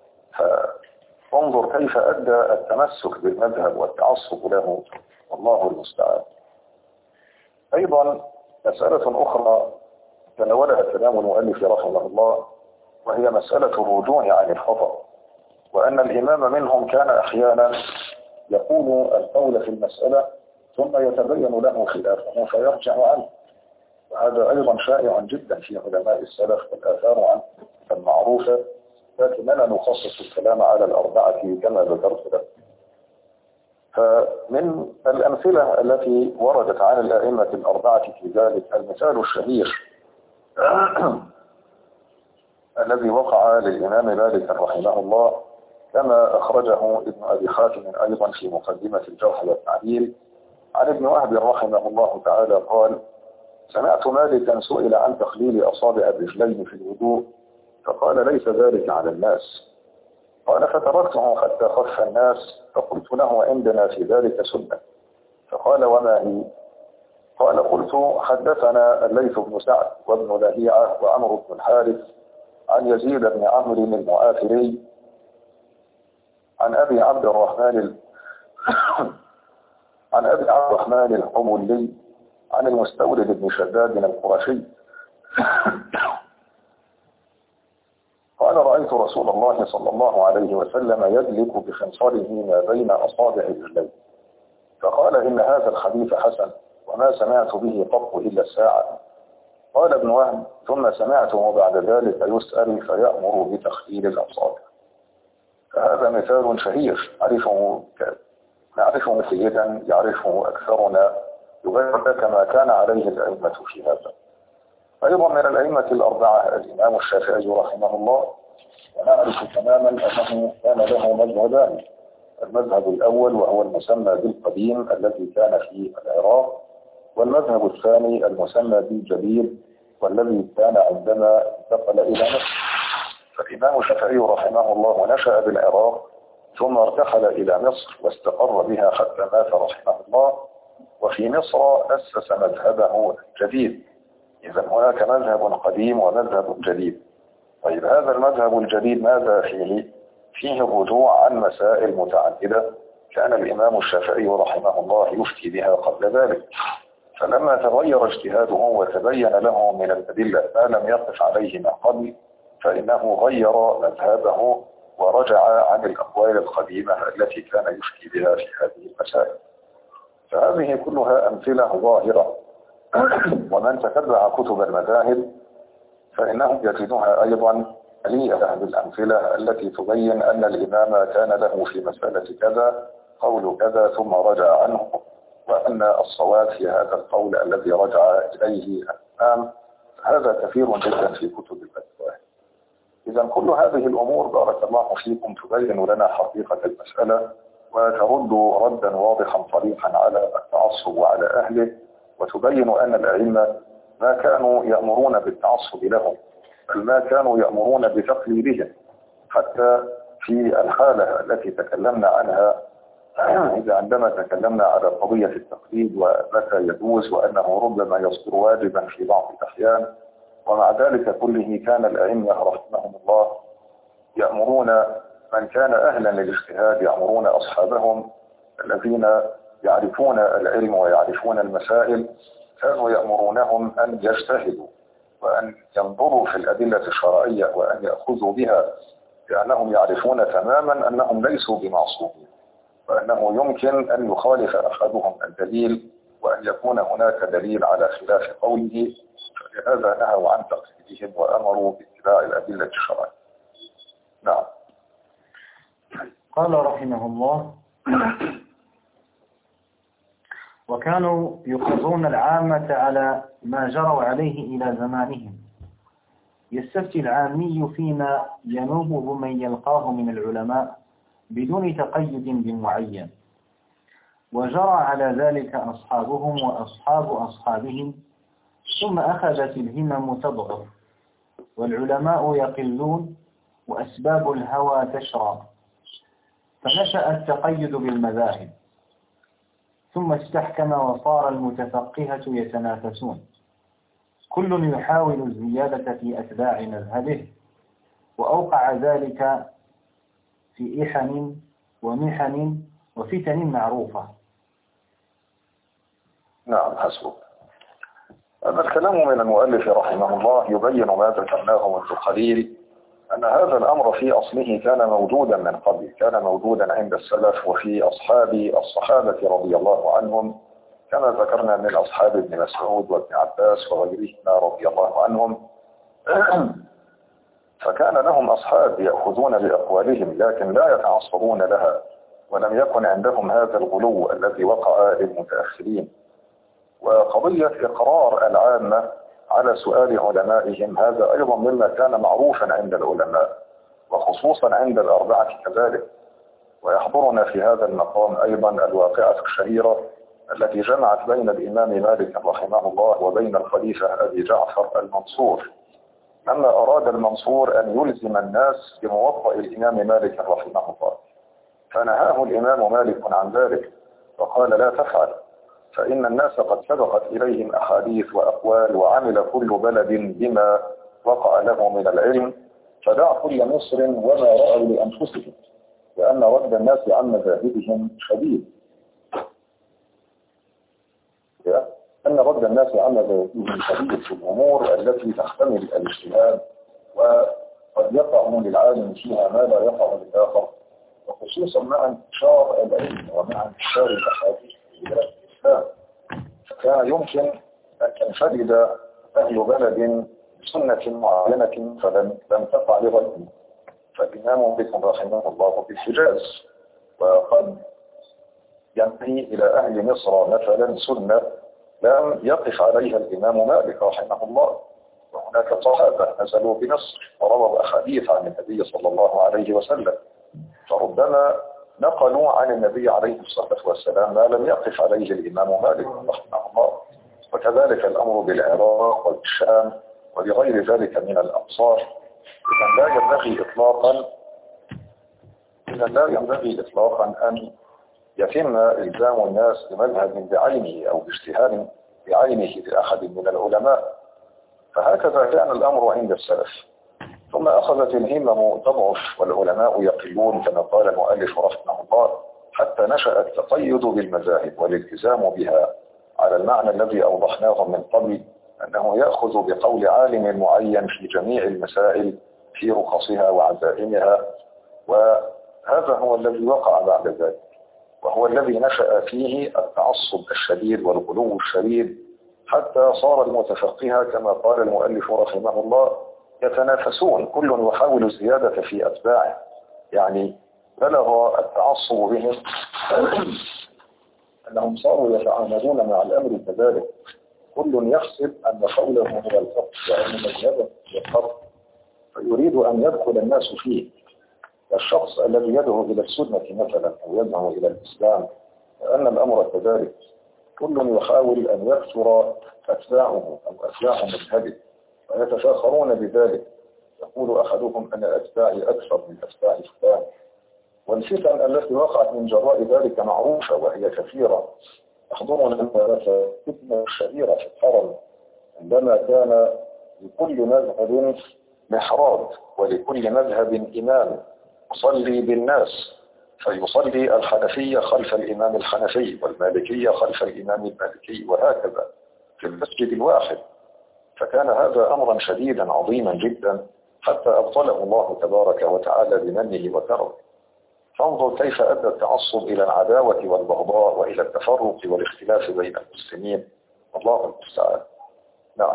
فانظر كيف أدى التمسك بالمذهب والتعصب له، والله المستعان. أيضا مسألة أخرى تناولها كلام المؤلف رحمه الله، وهي مسألة الرجوع عن الخطأ، وأن الإمام منهم كان أحيانا يقول القول في المسألة ثم يتبين له خلافه فيرجع عنه، وهذا أيضا شائع جدا في علماء السلف والآثار عنه المعروفة، لكننا نخصص الكلام على الأربعة كما ذكرت لك. فمن الأمثلة التي وردت عن الأئمة الأربعة في ذلك المثال الشهير الذي وقع للإمام مالك رحمه الله، كما أخرجه ابن أبي حاتم أيضا في مقدمة الجرح والتعديل عن ابن وهب رحمه الله تعالى قال: سمعت مالكا سئل عن تخليل أصابع الرجلين في الوضوء فقال: ليس ذلك على الناس. قال: فتركته حتى خف الناس، فقلت له: عندنا في ذلك سنة. فقال: وما هي؟ قال: قلت: حدثنا الليث بن سعد وابن لهيعة وعمرو بن الحارث عن يزيد بن عمرو المعافري عن أبي عبد الرحمن الحمولي عن المستورد بن شداد القرشي قال: رأيت رسول الله صلى الله عليه وسلم يدلك بخنصره ما بين أصابع الرجلين. فقال: إن هذا الحديث حسن، وما سمعت به قط إلا الساعة. قال ابن وهب: ثم سمعته بعد ذلك يسأل فيأمر بتخليل الأصابع. فهذا مثال شهير نعرفه سيدا يعرفه أكثرنا، يبين كما كان عليه الأئمة في هذا. أيضا من الأئمة الأربعة الإمام الشافعي رحمه الله، ونعرف تماما أنه كان له مذهبان: المذهب الأول وهو المسمى بالقديم الذي كان في العراق، والمذهب الثاني المسمى بالجديد والذي كان عندما انتقل إلى مصر. فالإمام الشافعي رحمه الله نشأ بالعراق ثم ارتحل إلى مصر واستقر بها حتى مات رحمه الله، وفي مصر أسس مذهبه الجديد. إذا هناك مذهب قديم ومذهب جديد. طيب هذا المذهب الجديد ماذا فيه؟ فيه الرجوع عن مسائل متعددة كان الإمام الشافعي رحمه الله يفتي بها قبل ذلك، فلما تغير اجتهاده وتبين له من الأدلة ما لم يقف عليه من قبل، فإنه غير مذهبه ورجع عن الأقوال القديمة التي كان يفتي بها في هذه المسائل. فهذه كلها أمثلة ظاهرة، ومن تتبع كتب المذاهب فإنهم يجدونها أيضا مليئة بالأمثلة التي تبين أن الإمام كان له في مسألة كذا قول كذا ثم رجع عنه، وأن الصواب في هذا القول الذي رجع إليه الإمام. هذا كثير جدا في كتب المذاهب. إذا كل هذه الأمور بارك الله فيكم تبين لنا حقيقة المسألة، وترد ردا واضحا صريحا على التعصب وعلى أهله، وتبين أن الأئمة ما كانوا يأمرون بالتعصب لهم، بل ما كانوا يأمرون بتقليدهم. حتى في الحالة التي تكلمنا عنها إذا عندما تكلمنا على قضية التقليد ومتى يجوز وأنه ربما يصدر واجبا في بعض الأحيان، ومع ذلك كله كان الأئمة رحمهم الله يأمرون من كان أهلا للاجتهاد، يأمرون أصحابهم الذين يعرفون العلم ويعرفون المسائل، كانوا يأمرونهم أن يجتهدوا وأن ينظروا في الأدلة الشرعية وأن يأخذوا بها، لأنهم يعرفون تماما أنهم ليسوا بمعصومين، وأنه يمكن أن يخالف أحدهم الدليل وأن يكون هناك دليل على خلاف قوله، فلهذا نهوا عن تقليدهم وأمروا باتباع الأدلة الشرعية. نعم. قال رحمه الله: وكانوا يقرون العامة على ما جروا عليه إلى زمانهم، يستفتي العامي فيما ينوبه من يلقاه من العلماء بدون تقيد بمعين، وجرى على ذلك أصحابهم وأصحاب أصحابهم، ثم أخذت الهمم تضعف والعلماء يقلون وأسباب الهوى تشرى، فنشأ التقيد بالمذاهب، ثم استحكم وصار المتفقهة يتنافسون، كل يحاول الزيادة في أتباع مذهبه، وأوقع ذلك في إحن ومحن وفتن معروفة. نعم، حسبك. هذا الكلام من المؤلف رحمه الله يبين ما ذكرناه منذ قليل، أن هذا الأمر في أصله كان موجودا من قبل، كان موجودا عند السلف وفي أصحاب الصحابة رضي الله عنهم، كما ذكرنا من أصحاب ابن مسعود وابن عباس وغيرهما رضي الله عنهم. فكان لهم أصحاب يأخذون بأقوالهم لكن لا يتعصبون لها، ولم يكن عندهم هذا الغلو الذي وقع للمتأخرين. وقضية إقرار العامة على سؤال علمائهم هذا أيضا مما كان معروفا عند العلماء، وخصوصا عند الأربعة كذلك. ويحضرنا في هذا المقام أيضا الواقعة الشهيرة التي جمعت بين الإمام مالك رحمه الله وبين الخليفة أبي جعفر المنصور، لما أراد المنصور أن يلزم الناس بموطأ الإمام مالك رحمه الله، فنهاه الإمام مالك عن ذلك وقال: لا تفعل، فإن الناس قد سبقت إليهم أحاديث وأقوال، وعمل كل بلد بما وقع له من العلم، فدع كل مصر وما رأوا لأنفسهم، لأن رد الناس عن مذاهبهم شديد، لأن رد الناس عن مذاهبهم شديد في الأمور التي تحتمل الاجتهاد، وقد يقع للعالم فيها ما لا يقع للآخر، وخصوصا مع انتشار العلم ومع انتشار الأحاديث في بلاد الإسلام. فكان يمكن أن تنفرد أهل بلد بسنة معينة فلم تقع لغيرهم، فالإمام مالك رحمه الله بالحجاز، وقد ينتهي إلى أهل مصر مثلا سنة لم يقف عليها الإمام مالك رحمه الله، وهناك صحابة نزلوا بمصر ورووا أحاديث عن النبي صلى الله عليه وسلم، فربما نقلوا عن النبي عليه الصلاة والسلام ما لم يقف عليه الإمام مالك رحمه الله. وكذلك الأمر بالعراق والشام وبغير ذلك من الأمصار. إذن لا ينبغي إطلاقا أن يتم إلزام الناس بمذهب بعينه أو باجتهاد بعينه لأحد من العلماء، فهكذا كان الأمر عند السلف. ثم أخذت الهمم تضعف والعلماء يقلون كما قال المؤلف رحمه الله، حتى نشأ التقيد بالمذاهب والالتزام بها على المعنى الذي أوضحناه من قبل، أنه يأخذ بقول عالم معين في جميع المسائل في رخصها وعزائمها، وهذا هو الذي وقع بعد ذلك، وهو الذي نشأ فيه التعصب الشديد والغلو الشديد، حتى صار المتفقهة كما قال المؤلف رحمه الله يتنافسون، كل يحاول الزيادة في أتباعه. يعني بلغ التعصب بهم أنهم صاروا يتعاملون مع الأمر كذلك، كل يحسب أن قوله هو الحق وأن مذهبه هو الحق، فيريد أن يدخل الناس فيه. الشخص الذي يدعو إلى السنة مثلا أو يدعو إلى الإسلام، فأن الأمر كذلك، كل يحاول أن يكثر أتباعه أو أتباع مذهبه، ويتفاخرون بذلك. يقول أحدهم أنا أتباعي أكثر من أتباع فلان. والفتن التي وقعت من جراء ذلك معروفة وهي كثيرة. أحضرنا فتنة شهيرة في الحرم، عندما كان لكل مذهب محراب ولكل مذهب إمام يصلي بالناس، فيصلي الحنفية خلف الإمام الحنفي والمالكية خلف الإمام المالكي، وهكذا في المسجد الواحد. فكان هذا أمرا شديدا عظيما جدا، حتى أبطله الله تبارك وتعالى بمنه وكرمه. فانظر كيف أدى التعصب إلى العداوة والبغضاء وإلى التفرق والاختلاف بين المسلمين، الله المستعان. نعم.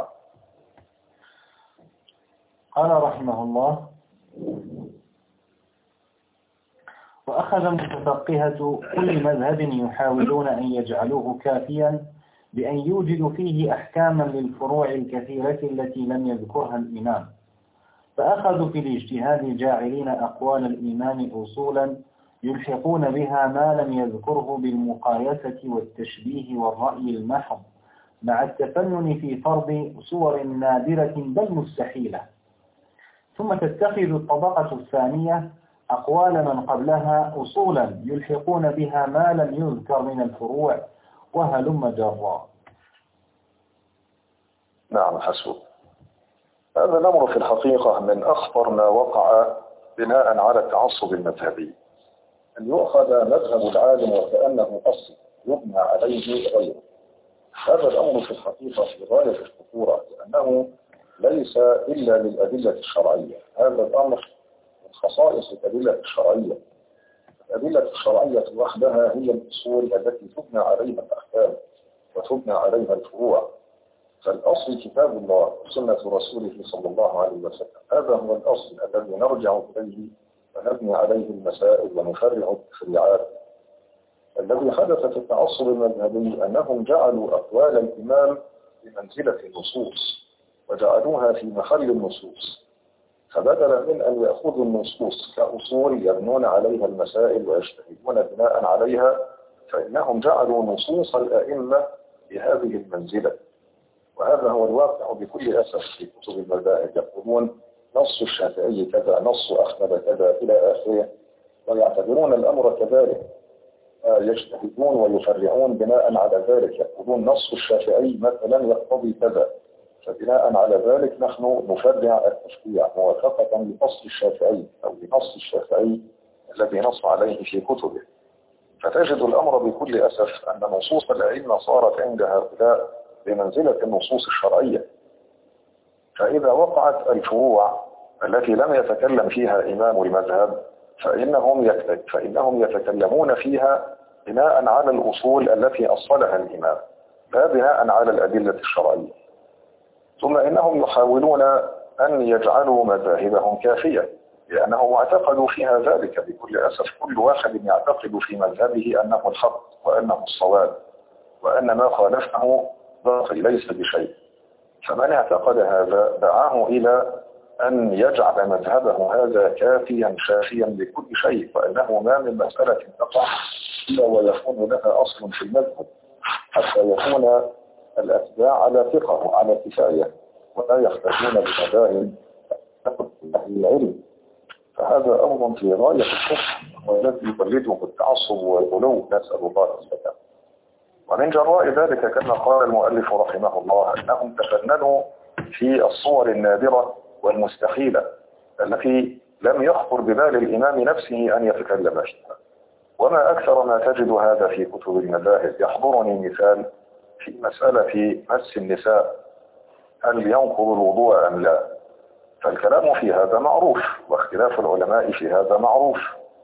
قال رحمه الله: وأخذ متفقهة كل مذهب يحاولون أن يجعلوه كافيا بأن يوجدوا فيه أحكاما للفروع الكثيرة التي لم يذكرها الإمام، فأخذوا في الاجتهاد جاعلين أقوال الإمام أصولا يلحقون بها ما لم يذكره بالمقايسة والتشبيه والرأي المحض، مع التفنن في فرض صور نادرة بل مستحيلة. ثم تتخذ الطبقة الثانية أقوال من قبلها أصولا يلحقون بها ما لم يذكر من الفروع، وهلم جرا. نعم حسب. هذا الأمر في الحقيقة من أخطر ما وقع بناء على التعصب المذهبي، أن يؤخذ مذهب العالم وكأنه أصل يبنى عليه غيره. هذا الأمر في الحقيقة في غاية الخطورة، لأنه ليس إلا للأدلة الشرعية. هذا الأمر من خصائص الأدلة الشرعية. الأدلة الشرعية وحدها هي الأصول التي تبنى عليها الأحكام وتبنى عليها الفروع. فالأصل كتاب الله وسنة رسوله صلى الله عليه وسلم، هذا هو الأصل الذي نرجع إليه ونبني عليه المسائل ونفرع التفريعات. الذي حدث في التعصب المذهبي أنهم جعلوا أقوال الإمام بمنزلة النصوص وجعلوها في محل النصوص، فبدلا من أن يأخذوا النصوص كأصول يبنون عليها المسائل ويجتهدون بناء عليها، فإنهم جعلوا نصوص الأئمة بهذه المنزلة. وهذا هو الواقع بكل أسف في كتب المذاهب، يقولون نص الشافعي كذا، نص أحمد كذا إلى آخره، ويعتبرون الأمر كذلك، يجتهدون ويفرعون بناء على ذلك. يقولون نص الشافعي مثلا يقتضي كذا، فبناء على ذلك نحن نفرع التشريع موافقة لنص الشافعي أو لنص الشافعي الذي نص عليه في كتبه. فتجد الأمر بكل أسف أن نصوص الأئمة صارت عند هؤلاء بمنزلة النصوص الشرعية. فإذا وقعت الفروع التي لم يتكلم فيها إمام المذهب فإنهم يتكلمون فيها بناء على الأصول التي أصلها الإمام، لا بناء على الأدلة الشرعية. ثم إنهم يحاولون أن يجعلوا مذاهبهم كافية، لأنهم اعتقدوا فيها ذلك بكل أسف. كل واحد يعتقد في مذهبه أنه الحق وأنه الصواب، وأن ما خالفه باطل ليس بشيء. فمن اعتقد هذا دعاه إلى أن يجعل مذهبه هذا كافيا شافيا لكل شيء، وأنه ما من مسألة تقع إلا ويكون لها أصل في المذهب، حتى يكون الأتباع على ثقة وعلى كفاية ولا يحتاجون بمذاهب أهل العلم. فهذا أمر في غاية الكفر والذي يولده التعصب والغلو، نسأل الله السلامة. ومن جراء ذلك كما قال المؤلف رحمه الله أنهم تفننوا في الصور النادرة والمستحيلة التي لم يخطر ببال الإمام نفسه أن يتكلم فيها. وما أكثر ما تجد هذا في كتب المذاهب. يحضرني مثال في مسألة مس النساء، هل ينقض الوضوء أم لا؟ فالكلام في هذا معروف، واختلاف العلماء في هذا معروف.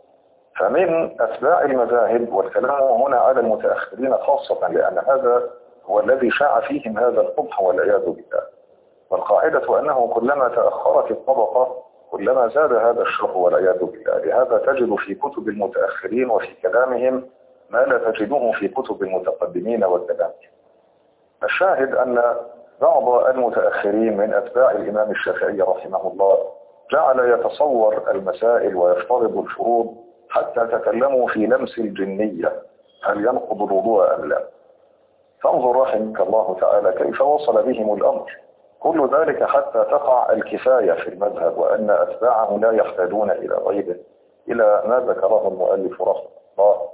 فمن أتباع المذاهب، والكلام هنا على المتأخرين خاصة لأن هذا هو الذي شاع فيهم هذا القبح والعياذ بالله. والقاعدة أنه كلما تأخرت الطبقة كلما زاد هذا الشر والعياذ بالله. لهذا تجد في كتب المتأخرين وفي كلامهم ما لا تجده في كتب المتقدمين والكلامهم. الشاهد أن بعض المتأخرين من أتباع الإمام الشافعي رحمه الله جعل يتصور المسائل ويفترض الفروض، حتى تكلموا في لمس الجنية، هل ينقض الوضوء أم لا؟ فانظر رحمك الله تعالى كيف وصل بهم الأمر. كل ذلك حتى تقع الكفاية في المذهب، وأن أتباعه لا يحتاجون إلى غيره، إلى ما ذكره المؤلف رحمه الله.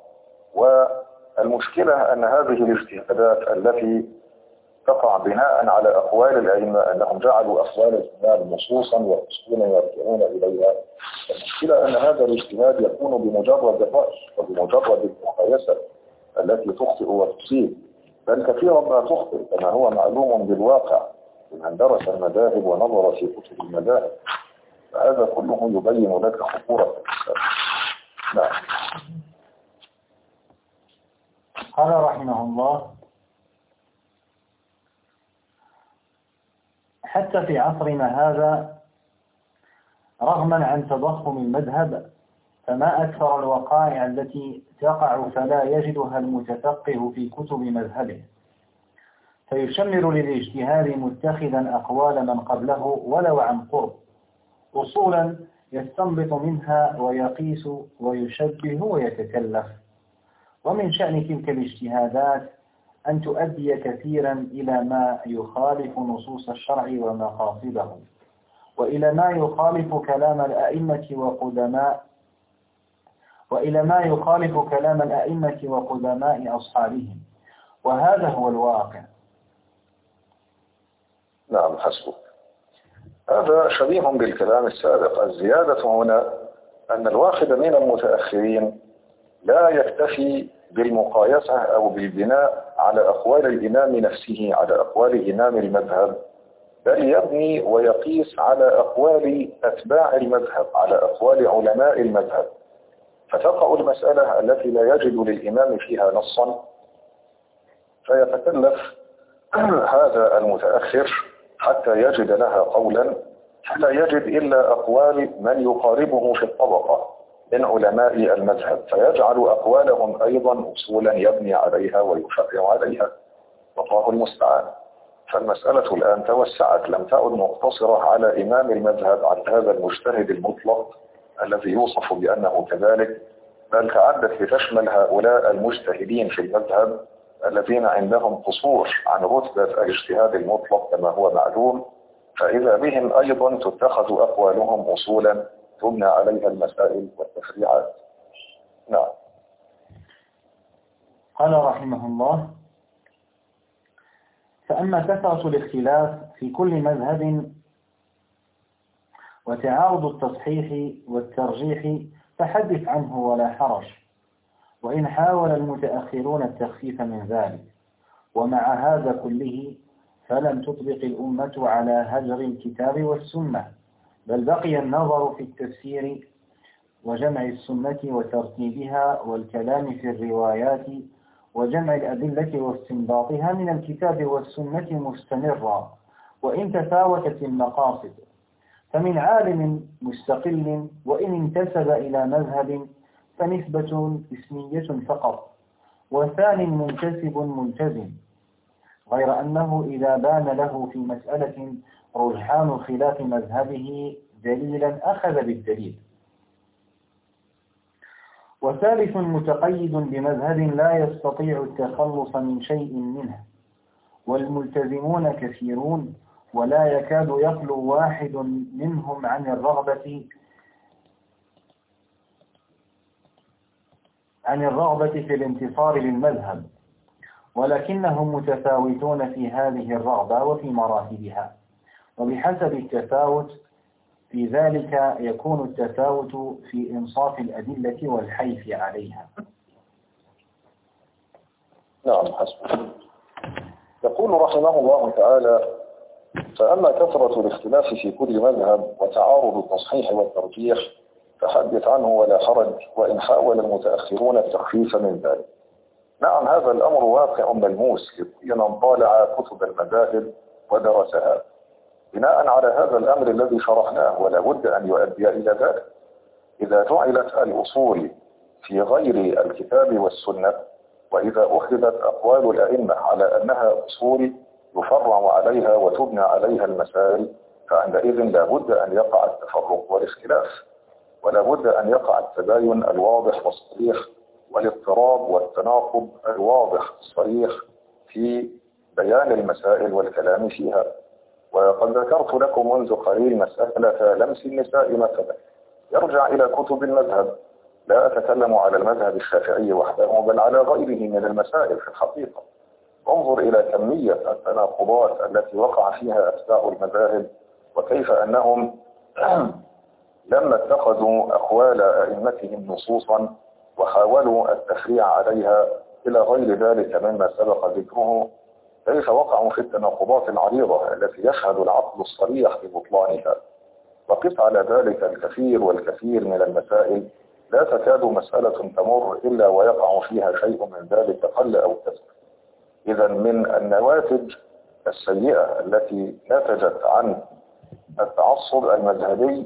والمشكلة أن هذه الاجتهادات التي تقع بناء على أقوال الأئمة، أنهم جعلوا أقوال الإمام نصوصا وأصولا يرجعون إليها. المشكلة أن هذا الاجتهاد يكون بمجرد الرأي وبمجرد المقايسة التي تخطئ وتصيب، بل كثيرا ما تخطئ كما هو معلوم بالواقع لمن درس المذاهب ونظر في كتب المذاهب. فهذا كله يبين لك خطورة الإسلام. نعم. قال رحمه الله: حتى في عصرنا هذا رغما عن تضخم المذهب فما أكثر الوقائع التي تقع فلا يجدها المتفقه في كتب مذهبه، فيشمر للاجتهاد متخذا أقوال من قبله ولو عن قرب، أصولا يستنبط منها ويقيس ويشبه ويتكلف. ومن شأن تلك الاجتهادات أن تؤدي كثيرا إلى ما يخالف نصوص الشرع ومقاصده، وإلى ما يخالف كلام الأئمة وقدماء أصحابهم، وهذا هو الواقع. نعم حسبك. هذا شبيه بالكلام السابق. الزيادة هنا أن الواحد من المتأخرين لا يكتفي بالمقايسة أو بالبناء على أقوال الإمام نفسه، على أقوال إمام المذهب، بل يبني ويقيس على أقوال أتباع المذهب، على أقوال علماء المذهب، فتقع المسألة التي لا يجد للإمام فيها نصا، فيتكلف هذا المتأخر حتى يجد لها قولا، فلا يجد إلا أقوال من يقاربه في الطبقة من علماء المذهب، فيجعل أقوالهم أيضا أصولا يبني عليها ويشرع عليها، والله المستعان. فالمسألة الآن توسعت، لم تعد مقتصرة على إمام المذهب، على هذا المجتهد المطلق الذي يوصف بأنه كذلك، بل تعدت لتشمل هؤلاء المجتهدين في المذهب الذين عندهم قصور عن رتبة الاجتهاد المطلق كما هو معلوم، فإذا بهم أيضا تتخذ أقوالهم أصولا تبنى عليها المسائل والتفريعات. نعم. قال رحمه الله: فأما كثرة الاختلاف في كل مذهب وتعارض التصحيح والترجيح فحدث عنه ولا حرج، وإن حاول المتأخرون التخفيف من ذلك. ومع هذا كله فلم تطبق الأمة على هجر الكتاب والسنة، بل بقي النظر في التفسير وجمع السنة وترتيبها والكلام في الروايات وجمع الأدلة واستنباطها من الكتاب والسنة مستمرا، وإن تفاوتت المقاصد، فمن عالم مستقل وإن انتسب إلى مذهب فنسبة اسمية فقط، وثان منتسب ملتزم، غير أنه إذا بان له في مسألة رجحان خلاف مذهبه دليلا أخذ بالدليل. وثالث متقيد بمذهب لا يستطيع التخلص من شيء منه، والملتزمون كثيرون ولا يكاد يخلو واحد منهم عن الرغبة في الانتصار للمذهب، ولكنهم متفاوتون في هذه الرغبة وفي مراتبها، وبحسب التفاوت في ذلك يكون التفاوت في إنصاف الأدلة والحيف عليها. نعم حسب. يقول رحمه الله تعالى: فأما كثرة الاختلاف في كل مذهب وتعارض التصحيح والترجيح فحدث عنه ولا حرج، وإن حاول المتأخرون التخفيف من ذلك. نعم، هذا الأمر واقع ملموس لمن طالع كتب المذاهب ودرسها، بناء على هذا الأمر الذي شرحناه، ولا بد أن يؤدي إلى ذلك. إذا جعلت الأصول في غير الكتاب والسنة، وإذا أخذت أقوال الأئمة على أنها أصول يفرع عليها وتبنى عليها المسائل، فعندئذ لا بد أن يقع التفرق والاختلاف، ولا بد أن يقع التباين الواضح والصريح والاضطراب والتناقض الواضح الصريح في بيان المسائل والكلام فيها. وقد ذكرت لكم منذ قليل مسألة لمس النساء مثلا، يرجع إلى كتب المذهب. لا أتكلم على المذهب الشافعي وحده، بل على غيره من المسائل في الحقيقة. انظر إلى كمية التناقضات التي وقع فيها أتباع المذاهب، وكيف أنهم لما اتخذوا أقوال أئمتهم نصوصا وحاولوا التفريع عليها إلى غير ذلك مما سبق ذكره، كيف وقعوا في التناقضات العريضة التي يشهد العقل الصريح ببطلانها. وقف على ذلك الكثير والكثير من المسائل، لا تكاد مسألة تمر إلا ويقع فيها شيء من ذلك قل أو كثر. إذا من النواتج السيئة التي نتجت عن التعصب المذهبي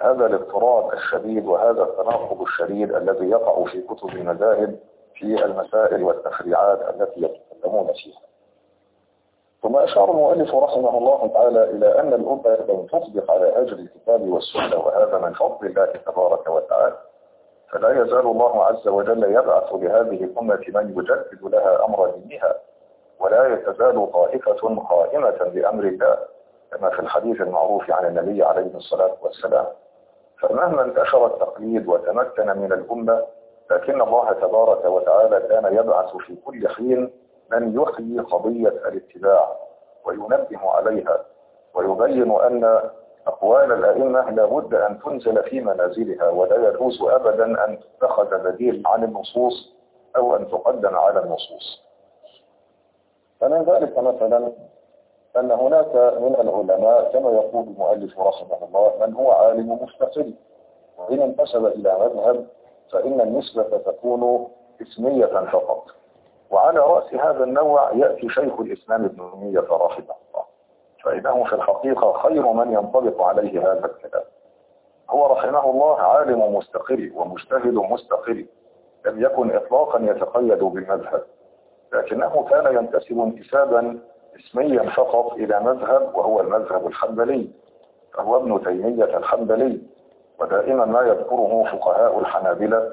هذا الاضطراب الشديد وهذا التناقض الشديد الذي يقع في كتب المذاهب في المسائل والتفريعات التي يتكلمون فيها. ثم أشار المؤلف رحمه الله تعالى إلى أن الأمة لم تطبق على أجل الكتاب والسنة، وهذا من فضل الله تبارك وتعالى، فلا يزال الله عز وجل يبعث لهذه الأمة من يجدد لها أمر دينها، ولا يتزال طائفة قائمة بأمر الله كما في الحديث المعروف عن النبي عليه الصلاة والسلام. فمهما انتشر التقليد وتمكن من الأمة، لكن الله تبارك وتعالى كان يبعث في كل حين من يحيي قضية الاتباع وينبه عليها ويبين أن أقوال الأئمة لا بد أن تنزل في منازلها، ولا يجوز أبدا أن تتخذ بديل عن النصوص أو أن تقدم على النصوص. فمن ذلك مثلا أن هناك من العلماء كما يقول المؤلف رحمه الله من هو عالم مستقل، وإن انتسب إلى مذهب فإن النسبة تكون اسمية فقط. وعلى رأس هذا النوع يأتي شيخ الإسلام ابن تيمية رحمه الله، فإنه في الحقيقة خير من ينطبق عليه هذا الكلام. هو رحمه الله عالم مستقل ومجتهد مستقل، لم يكن إطلاقا يتقيد بالمذهب، لكنه كان ينتسب انتسابا اسميا فقط إلى مذهب وهو المذهب الحنبلي، فهو ابن تيمية الحنبلي. ودائما ما يذكره فقهاء الحنابلة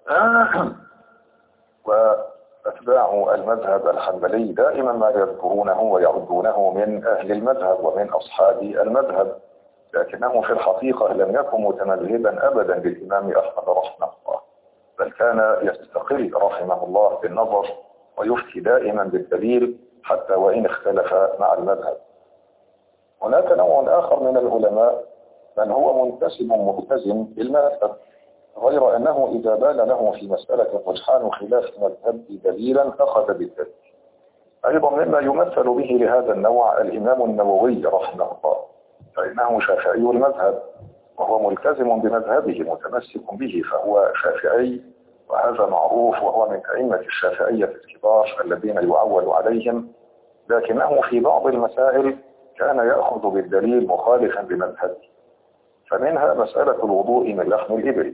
وأتباع المذهب الحنبلي دائما ما يذكرونه ويعدونه من أهل المذهب ومن أصحاب المذهب، لكنه في الحقيقة لم يكن متمذهبا أبدا بالإمام أحمد رحمه الله، بل كان يستقل رحمه الله بالنظر ويفتي دائما بالدليل حتى وإن اختلف مع المذهب. هناك نوع آخر من العلماء من هو منتسب ملتزم بالمذهب، غير أنه إذا بان له في مسألة رجحان خلاف مذهب دليلا أخذ بالدليل. أيضا مما يمثل به لهذا النوع الإمام النووي رحمه الله، فإنه شافعي المذهب وهو ملتزم بمذهبه متمسك به، فهو شافعي وهذا معروف، وهو من أئمة الشافعية الكبار الذين يعول عليهم، لكنه في بعض المسائل كان يأخذ بالدليل مخالفا بمذهبه. فمنها مسألة الوضوء من لحم الإبل،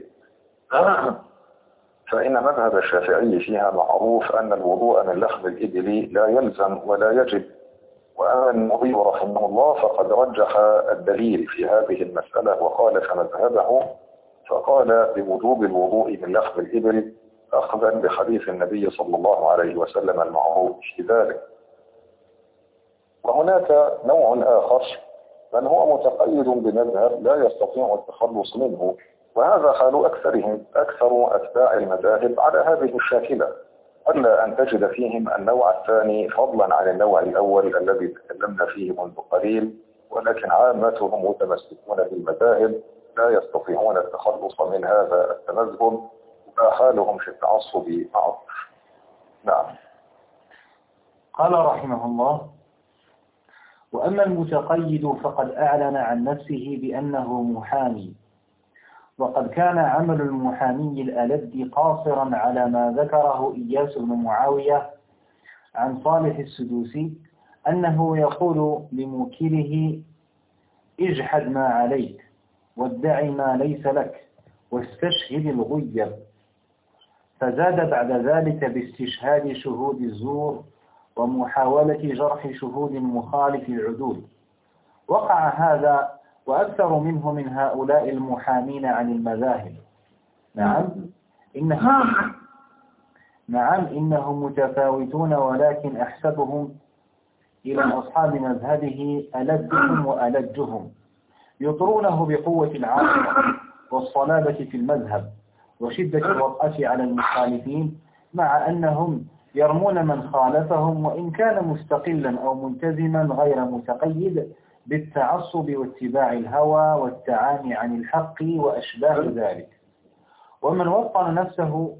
فإن مذهب الشافعي فيها معروف أن الوضوء من لحم الإبل لا يلزم ولا يجب، وأما النووي رحمه الله فقد رجح الدليل في هذه المسألة وخالف مذهبه، فقال بوجوب الوضوء من لحم الإبل أخذا بحديث النبي صلى الله عليه وسلم المعروف في ذلك. وهناك نوع آخر من هو متقيد بمذهب لا يستطيع التخلص منه، وهذا حال أكثر أتباع المذاهب على هذه الشاكلة، ألا أن تجد فيهم النوع الثاني فضلا عن النوع الأول الذي تكلمنا فيه منذ قليل، ولكن عامتهم متمسكون بالمذاهب لا يستطيعون التخلص من هذا التمذهب، وحالهم في التعصب معروف. نعم. قال رحمه الله: وأما المتقيد فقد أعلن عن نفسه بأنه محامي، وقد كان عمل المحامي الألد قاصرا على ما ذكره إياس بن معاوية عن صالح السدوسي أنه يقول لموكله: اجحد ما عليك وادعي ما ليس لك واستشهد الغيب، فزاد بعد ذلك باستشهاد شهود الزور ومحاولة جرح شهود مخالف العدول. وقع هذا وأكثر منه من هؤلاء المحامين عن المذاهب. نعم إنهم متفاوتون، ولكن أحسبهم إلى أصحاب مذهبه ألدهم وألجهم، يطرونه بقوة العاطفة والصلابة في المذهب وشدة الوطأة على المخالفين، مع أنهم يرمون من خالفهم وإن كان مستقلا أو ملتزما غير متقيد بالتعصب واتباع الهوى والتعامي عن الحق وأشباه ذلك. ومن وطن نفسه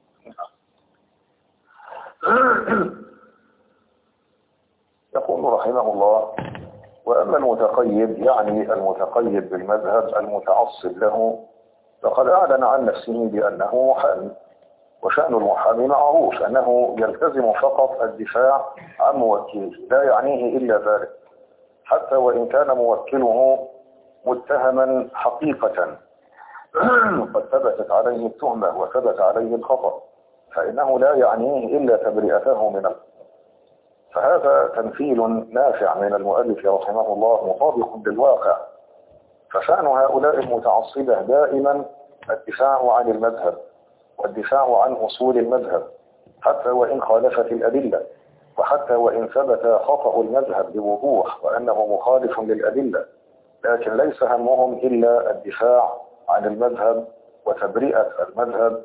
يقول رحمه الله: وأما المتقيد، يعني المتقيد بالمذهب المتعصب له، فقد أعلن عن نفسه بأنه محامي، وشأن المحامي معروف أنه يلتزم فقط الدفاع عن موكله، لا يعنيه إلا ذلك، حتى وإن كان موكله متهما حقيقة قد ثبتت عليه التهمة وثبت عليه الخطأ، فإنه لا يعنيه إلا تبرئته من فهذا تمثيل نافع من المؤلف رحمه الله مطابق للواقع. فشأن هؤلاء المتعصبة دائما الدفاع عن المذهب والدفاع عن أصول المذهب حتى وإن خالفت الأدلة، وحتى وإن ثبت خطأ المذهب بوضوح وأنه مخالف للأدلة، لكن ليس همهم إلا الدفاع عن المذهب وتبرئة المذهب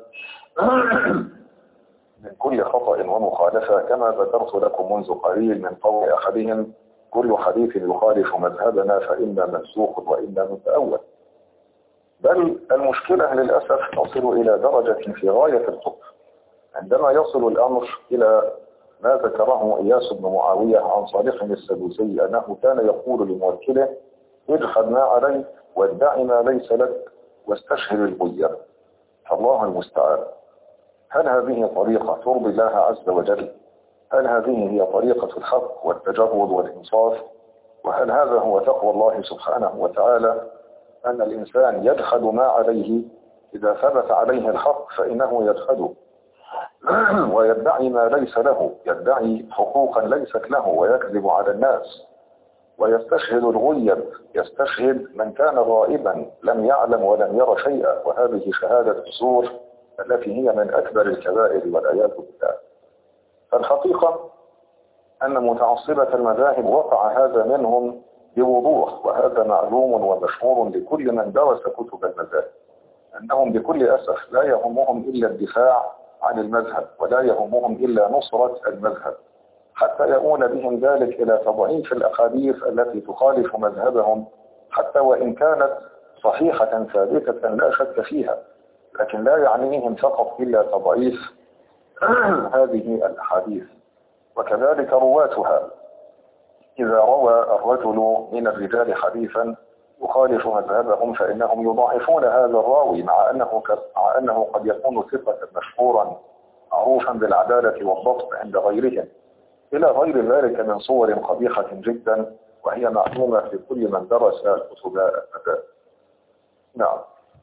من كل خطأ ومخالفة، كما ذكرت لكم منذ قليل من قول أحدهم: كل حديث يخالف مذهبنا فإما منسوخ وإما متأول. بل المشكلة للأسف تصل إلى درجة في غاية الخطر عندما يصل الأمر إلى ما ذكره إياس بن معاوية عن صالح السدوسي أنه كان يقول لموكله: اجحد ما عليك وادع ما ليس لك واستشهد الغير. فالله المستعان. هل هذه طريقة ترضي الله عز وجل؟ هل هذه هي طريقة الحق والتجرد والإنصاف؟ وهل هذا هو تقوى الله سبحانه وتعالى، أن الإنسان يجحد ما عليه إذا ثبت عليه الحق فإنه يجحده، ويدعي ما ليس له، يدعي حقوقا ليست له ويكذب على الناس، ويستشهد الغيب، يستشهد من كان غائبا لم يعلم ولم يرى شيئا، وهذه شهادة الزور التي هي من أكبر الكبائر والعياذ بالله. فالحقيقة أن متعصبة المذاهب وقع هذا منهم بوضوح، وهذا معلوم ومشهور لكل من درس كتب المذاهب، أنهم بكل أسف لا يهمهم إلا الدفاع عن المذهب ولا يهمهم إلا نصرة المذهب، حتى يؤون بهم ذلك إلى تضعيف الأحاديث التي تخالف مذهبهم، حتى وإن كانت صحيحة ثابتة لا شك فيها، لكن لا يعنيهم فقط إلا تضعيف هذه الأحاديث. وكذلك رواتها، إذا روى الرجل من الرجال حديثا يخالف مذهبهم فإنهم يضاعفون هذا الراوي مع أنه قد يكون ثقة مشهورا معروفا بالعدالة والضبط عند غيرهم، إلى غير ذلك من صور قبيحة جدا، وهي معلومة في كل من درس كتب المذاهب. نعم.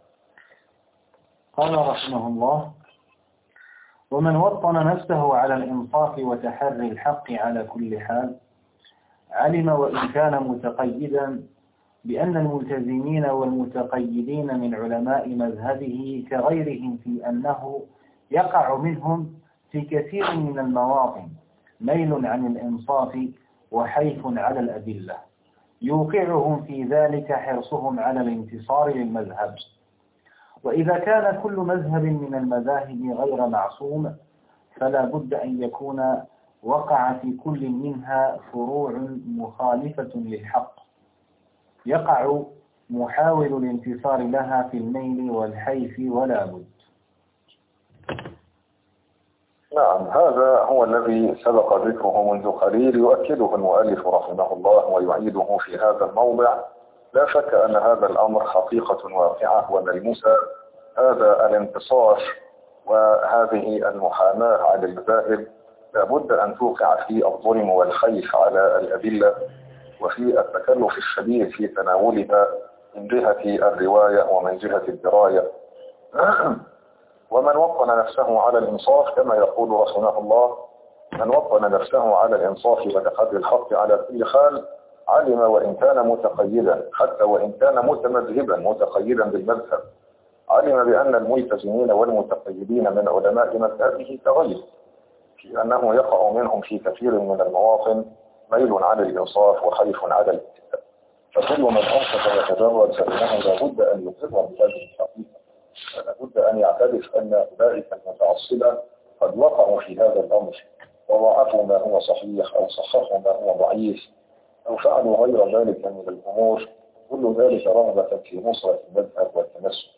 قال رحمه الله: ومن وطن نفسه على الإنصاف وتحري الحق على كل حال علم وإن كان متقيدا بأن الملتزمين والمتقيدين من علماء مذهبه كغيرهم في أنه يقع منهم في كثير من المواطن ميل عن الإنصاف وحيف على الأدلة، يوقعهم في ذلك حرصهم على الانتصار للمذهب. وإذا كان كل مذهب من المذاهب غير معصوم فلا بد أن يكون وقع في كل منها فروع مخالفة للحق، يقع محاول الانتصار لها في الميل والحيف ولا بد. نعم، هذا هو الذي سبق ذكره منذ قليل، يؤكده المؤلف رحمه الله ويعيده في هذا الموضع. لا شك أن هذا الأمر حقيقة واقعة وملموسة، هذا الانتصار وهذه المحاماة على المذاهب لابد أن توقع في الظلم والحيف على الأدلة، وفي التكلف الشديد في تناولها من جهة الرواية ومن جهة الدراية. ومن وطن نفسه على الإنصاف كما يقول رحمه الله: من وطن نفسه على الإنصاف وتحري الحق على كل حال علم وإن كان متقيدا، حتى وإن كان متمذهبا متقيدا بالمذهب، علم بأن الملتزمين والمتقيدين من علماء مذهبه كغيره، في أنه يقع منهم في كثير من المواطن ميل عن الإنصاف وحيف على الاتباع. فكل من أنصف ويتجرد فإنه لابد أن يقر بهذه الحقيقة، لابد أن يعترف أن أولئك المتعصبة قد وقعوا في هذا الأمر وضاعفوا ما هو صحيح أو صححوا ما هو ضعيف أو فعلوا غير ذلك من الأمور، كل ذلك رغبة في نصرة المذهب والتمسك.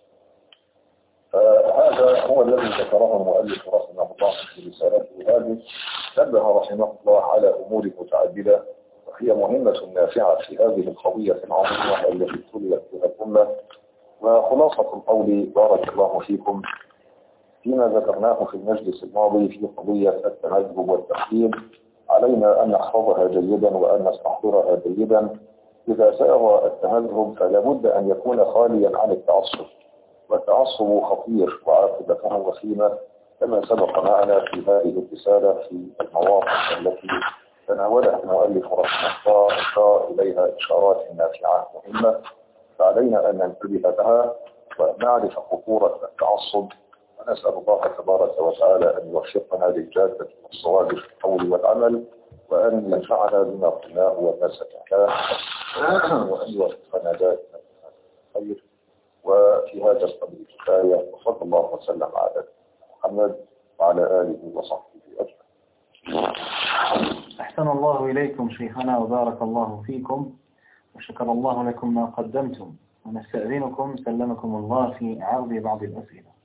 فهذا هو الذي ذكره المؤلف رحمه الله في رسالته هذه. نبه رحمه الله على أمور متعددة وهي مهمة نافعة في هذه القضية العظيمة التي ابتليت بها الأمة. وخلاصة القول بارك الله فيكم فيما ذكرناه في المجلس الماضي في قضية التمذهب والتحليل، علينا أن نحفظها جيدا وأن نستحضرها جيدا، إذا سار التمذهب فلا بد أن يكون خاليا عن التعصب، والتعصب خطير وعاقبته وخيمة كما سبق معنا في هذه الرسالة في المواقف التي تناولها المؤلف رحمه الله أشار إليها إشارات نافعة مهمة، فعلينا أن ننتبه لها ونعرف خطورة التعصب، ونسأل الله تبارك وتعالى أن يوفقنا للجادة والصواب في القول والعمل، وأن ينفعنا بما قلناه وما سمعناه، وأن يوفقنا دائما الخير. وفي هذا القدر كفاية، وصلى الله وسلم على محمد وعلى آله وصحبه أجمعين. أحسن الله إليكم شيخنا وبارك الله فيكم، وشكر الله لكم ما قدمتم، ونستأذنكم سلمكم الله في عرض بعض الأسئلة.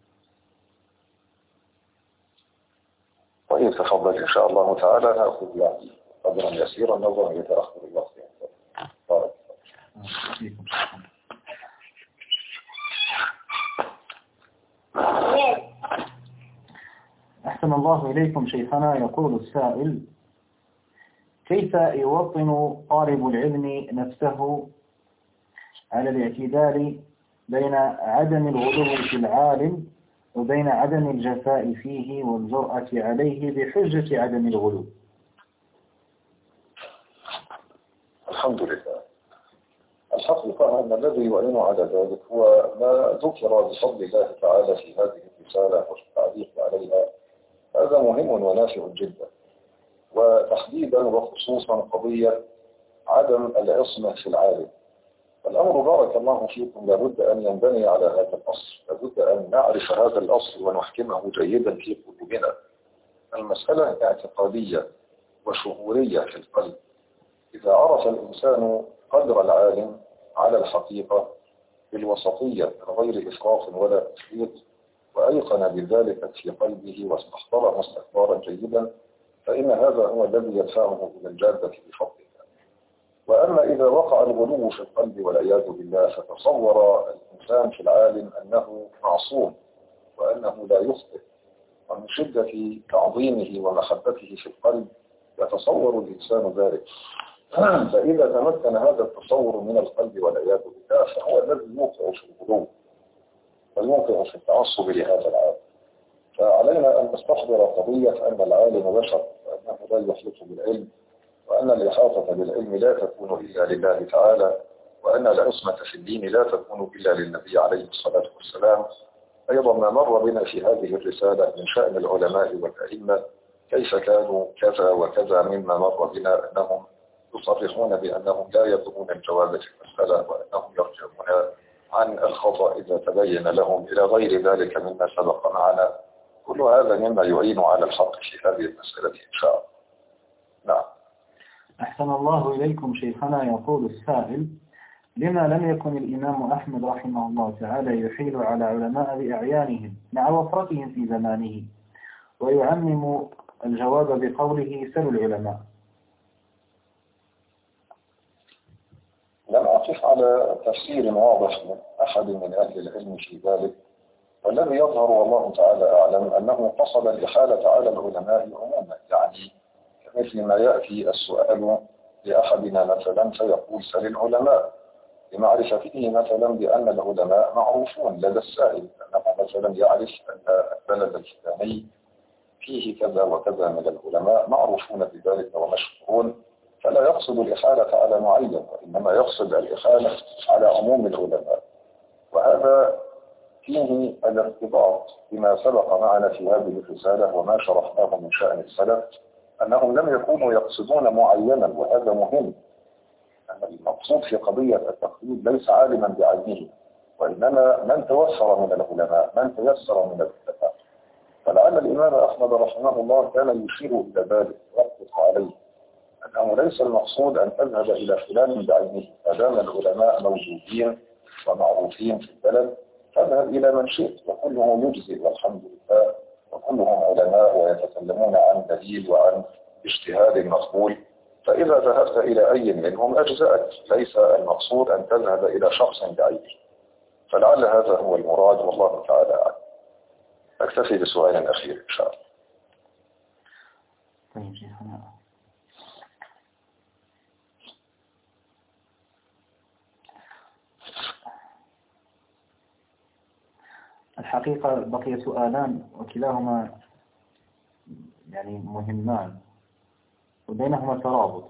طيب تفضل إن شاء الله تعالى، نأخذ يعني قدرا يسيرا نظرا يتأخر الوقت. بارك فيكم. أحسن الله إليكم شيخنا. يقول السائل: كيف يوطن طالب العلم نفسه على الاعتدال بين عدم الغلو في العالم وبين عدم الجفاء فيه والجرأة عليه بحجة عدم الغلو؟ الحمد لله. الحقيقة أن الذي يعين على ذلك هو ما ذكر بفضل الله تعالى في هذه الرسالة وفي التعليق عليها. هذا مهم ونافع جدا، وتحديدا وخصوصا قضية عدم العصمة في العالم. الأمر بارك الله فيكم لابد أن ينبني على هذا الأصل، لابد أن نعرف هذا الأصل ونحكمه جيدا في قلوبنا. المسألة اعتقادية وشعورية في القلب. إذا عرف الإنسان قدر العالم على الحقيقة بالوسطية من غير إسراف ولا تفريط، وأيقن بذلك في قلبه واستحضره استحضارا جيدا، فإن هذا هو الذي يدفعه إلى الجادة بفضل الله. وأما إذا وقع الغلو في القلب والعياذ بالله، فتصور الإنسان في العالم أنه معصوم وأنه لا يخطئ، ومن شدة تعظيمه ومحبته في القلب يتصور الإنسان ذلك. فإذا تمكن هذا التصور من القلب والعياذ بالله، فهو الذي يوقع في الغلو ويوقع في التعصب لهذا العالم. فعلينا أن نستحضر قضية أن العالم بشر، وأنه لا يحيط بالعلم، وأن الإحاطة بالعلم لا تكون إلا لله تعالى، وأن العصمة في الدين لا تكون إلا للنبي عليه الصلاة والسلام. أيضا ما مر بنا في هذه الرسالة من شأن العلماء والأئمة كيف كانوا كذا وكذا، مما مر بنا أنهم يصرحون بأنهم لا يدرون الجواب في المسألة، وأنهم يرجعون عن الخطأ إذا تبين لهم، إلى غير ذلك مما سبق معنا. كل هذا مما يعين على الحق في هذه المسألة إن شاء الله. نعم. أحسن الله إليكم شيخنا. يقول السائل: لما لم يكن الإمام أحمد رحمه الله تعالى يحيل على علماء بأعيانهم مع وفرتهم في زمانه، ويعمم الجواب بقوله سلوا العلماء؟ لم أقف على تفسير واضح من أحد من أهل العلم في ذلك، والذي يظهر والله تعالى أعلم أنه قصد الإحالة على العلماء عموما، يعني مثل ما يأتي السؤال لأحدنا مثلا فيقول سل العلماء، لمعرفته مثلا بأن العلماء معروفون لدى السائل، أنه مثلا يعرف أن البلد الفلاني فيه كذا وكذا من العلماء معروفون بذلك ومشهورون، فلا يقصد الإحالة على معين، وإنما يقصد الإحالة على عموم العلماء. وهذا فيه الارتباط بما سبق معنا في هذه الرسالة وما شرحناه من شأن السلف، أنهم لم يكونوا يقصدون معينا، وهذا مهم. أن المقصود في قضية التقليد ليس عالما بعينه، وإنما من توفر من العلماء، من تيسر من العلماء. فلعل الإمام أحمد رحمه الله كان يشير إلى ذلك ويقف عليه، أنه ليس المقصود أن تذهب إلى فلان بعينه، فدام العلماء موجودين ومعروفين في البلد فاذهب إلى من شئت، وكلهم يجزي والحمد لله، وكلهم علماء ويتكلمون عن دليل وعن اجتهاد مقبول. فإذا ذهبت إلى أي منهم أجزأت، ليس المقصود أن تذهب إلى شخص بعينه. فلعل هذا هو المراد، والله تعالى أعلم. أكتفي بسؤال أخير إن شاء الله. طيب شيخنا، الحقيقة بقي سؤالان وكلاهما يعني مهمان وبينهما ترابط.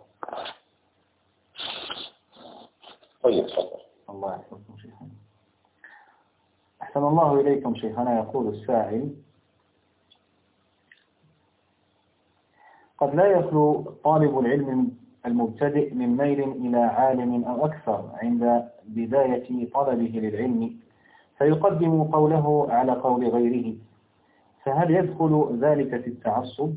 طيب تفضل. الله يحفظكم شيخنا. أحسن الله إليكم شيخنا. يقول السائل: قد لا يخلو طالب العلم المبتدئ من ميل إلى عالم أو أكثر عند بداية طلبه للعلم، فيقدم قوله على قول غيره، فهل يدخل ذلك في التعصب؟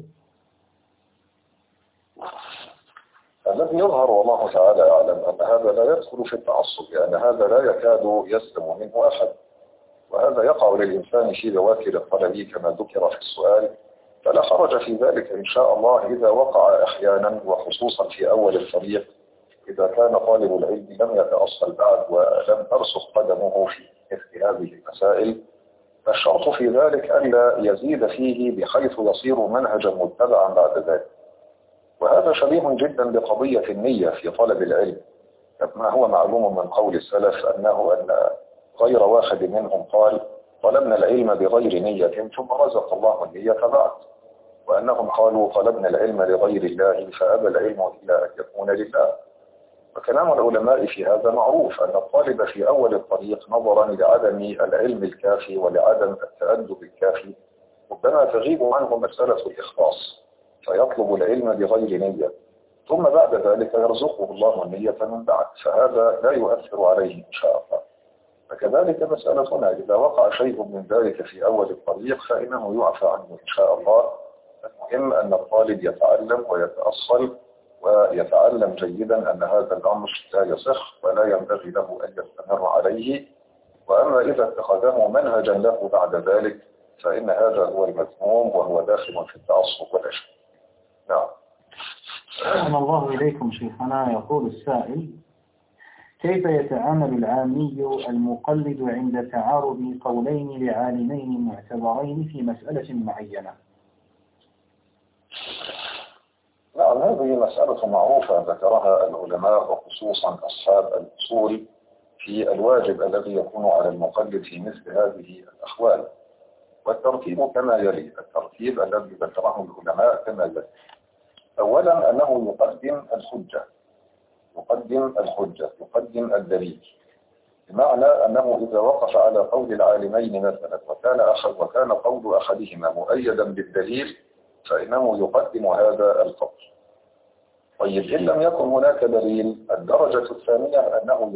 الذي يظهر والله تعالى أعلم أن هذا لا يدخل في التعصب، لأن هذا لا يكاد يسلم منه أحد، وهذا يقع للإنسان في ذواكر الطلب كما ذكر في السؤال، فلا حرج في ذلك إن شاء الله إذا وقع أحيانا، وخصوصا في أول الطريق إذا كان طالب العلم لم يتأصل بعد ولم ترسخ قدمه في مثل هذه المسائل، فالشرط في ذلك ألا يزيد فيه بحيث يصير منهجا متبعا بعد ذلك. وهذا شبيه جدا بقضية النية في طلب العلم، ما هو معلوم من قول السلف أن غير واحد منهم قال: طلبنا العلم بغير نية ثم رزق الله النية بعد، وأنهم قالوا: طلبنا العلم لغير الله فأبى العلم إلا أن يكون لله. وكلام العلماء في هذا معروف، أن الطالب في أول الطريق نظرا لعدم العلم الكافي ولعدم التأدب الكافي ربما تغيب عنه مسألة الإخلاص، فيطلب العلم بغير نية، ثم بعد ذلك يرزقه الله النية من بعد، فهذا لا يؤثر عليه إن شاء الله. فكذلك مسألتنا إذا وقع شيء من ذلك في أول الطريق فإنه يعفى عنه إن شاء الله. المهم أن الطالب يتعلم ويتأصل ويتعلم جيدا أن هذا الأمر لا يصح ولا ينبغي له أن يستمر عليه، وأما إذا اتخذه منهجا له بعد ذلك فإن هذا هو المذموم وهو داخل في التعصب ولا شيء. نعم. أحسن الله إليكم شيخنا. يقول السائل: كيف يتعامل العامي المقلد عند تعارض قولين لعالمين معتبرين في مسألة معينة؟ نعم، هذه مسألة معروفة ذكرها العلماء وخصوصا أصحاب الأصول في الواجب الذي يكون على المقلد في مثل هذه الأحوال. والترتيب كما يلي، الترتيب الذي ذكره العلماء كما يلي: أولا أنه يقدم يقدم الدليل، بمعنى أنه إذا وقف على قول العالمين مثلا وكان قول أحدهما مؤيدا بالدليل فإنه يقدم هذا القول. طيب إن لم يكن هناك دليل، الدرجة الثانية أنه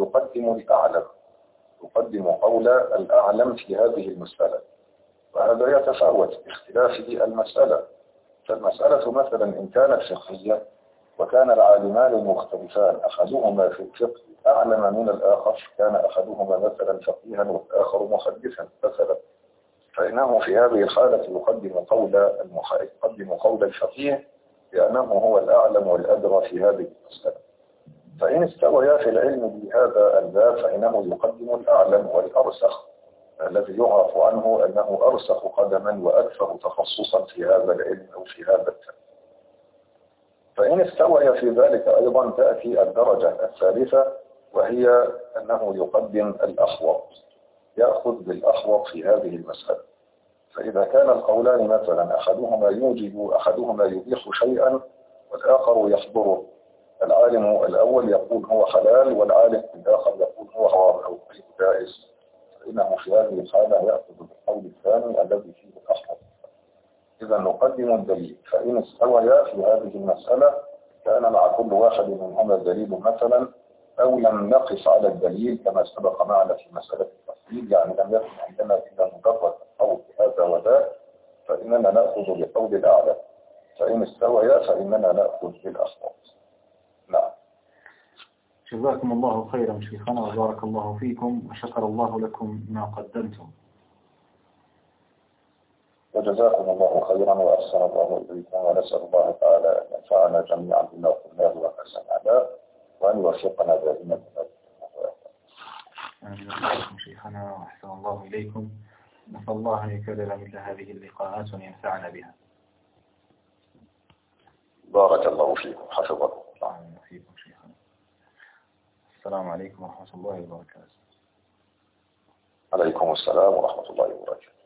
يقدم قول الأعلم في هذه المسألة، وهذا يتفاوت باختلاف المسألة. فالمسألة مثلا إن كانت فقهية وكان العالمان المختلفان أحدهما في الفقه أعلم من الآخر، كان أحدهما مثلا فقيها والآخر محدثا مثلا، فإنه في هذه الحالة يقدم قول الفقيه لأنه هو الأعلم والأدرى في هذه المسألة. فإن استويا في العلم بهذا الباب فإنه يقدم الأعلم والأرسخ الذي يعرف عنه أنه أرسخ قدما وأكثر تخصصا في هذا العلم أو في هذا الفن. فإن استويا في ذلك أيضا تأتي الدرجة الثالثة، وهي أنه يقدم الأحوط، يأخذ بالأحوط في هذه المسألة. فإذا كان القولان مثلا أحدهما يبيح شيئا والآخر يحضره، العالم الأول يقول هو حلال والعالم الآخر يقول هو حرام أو غير جائز، فإنه في هذه الحالة يأخذ بالقول الثاني الذي فيه الأحوط. إذا نقدم الدليل، فإن استويا في هذه المسألة كان مع كل واحد منهما دليل مثلا، أو لم نقف على الدليل كما سبق معنا في مسألة التفصيل، يعني لم يكن عندنا إلا مجرد القول بهذا وذاك، فإننا نأخذ بقول الأعلى. فإن استويا فإننا نأخذ بالأحوط. نعم. جزاكم الله خيرا شيخنا وبارك الله فيكم وشكر الله لكم ما قدمتم. وجزاكم الله خيرا وأحسن الله إليكم، ونسأل الله تعالى أن ينفعنا جميعا بما قلناه وما سمعناه وأن يوفقنا دائما. آمين وإياكم شيخنا وأحسن الله إليكم. نسأل الله أن يكرر مثل هذه اللقاءات وأن ينفعنا بها. بارك الله فيكم، حفظكم الله. آمين وفيكم شيخنا. السلام عليكم ورحمة الله وبركاته. عليكم السلام ورحمة الله وبركاته.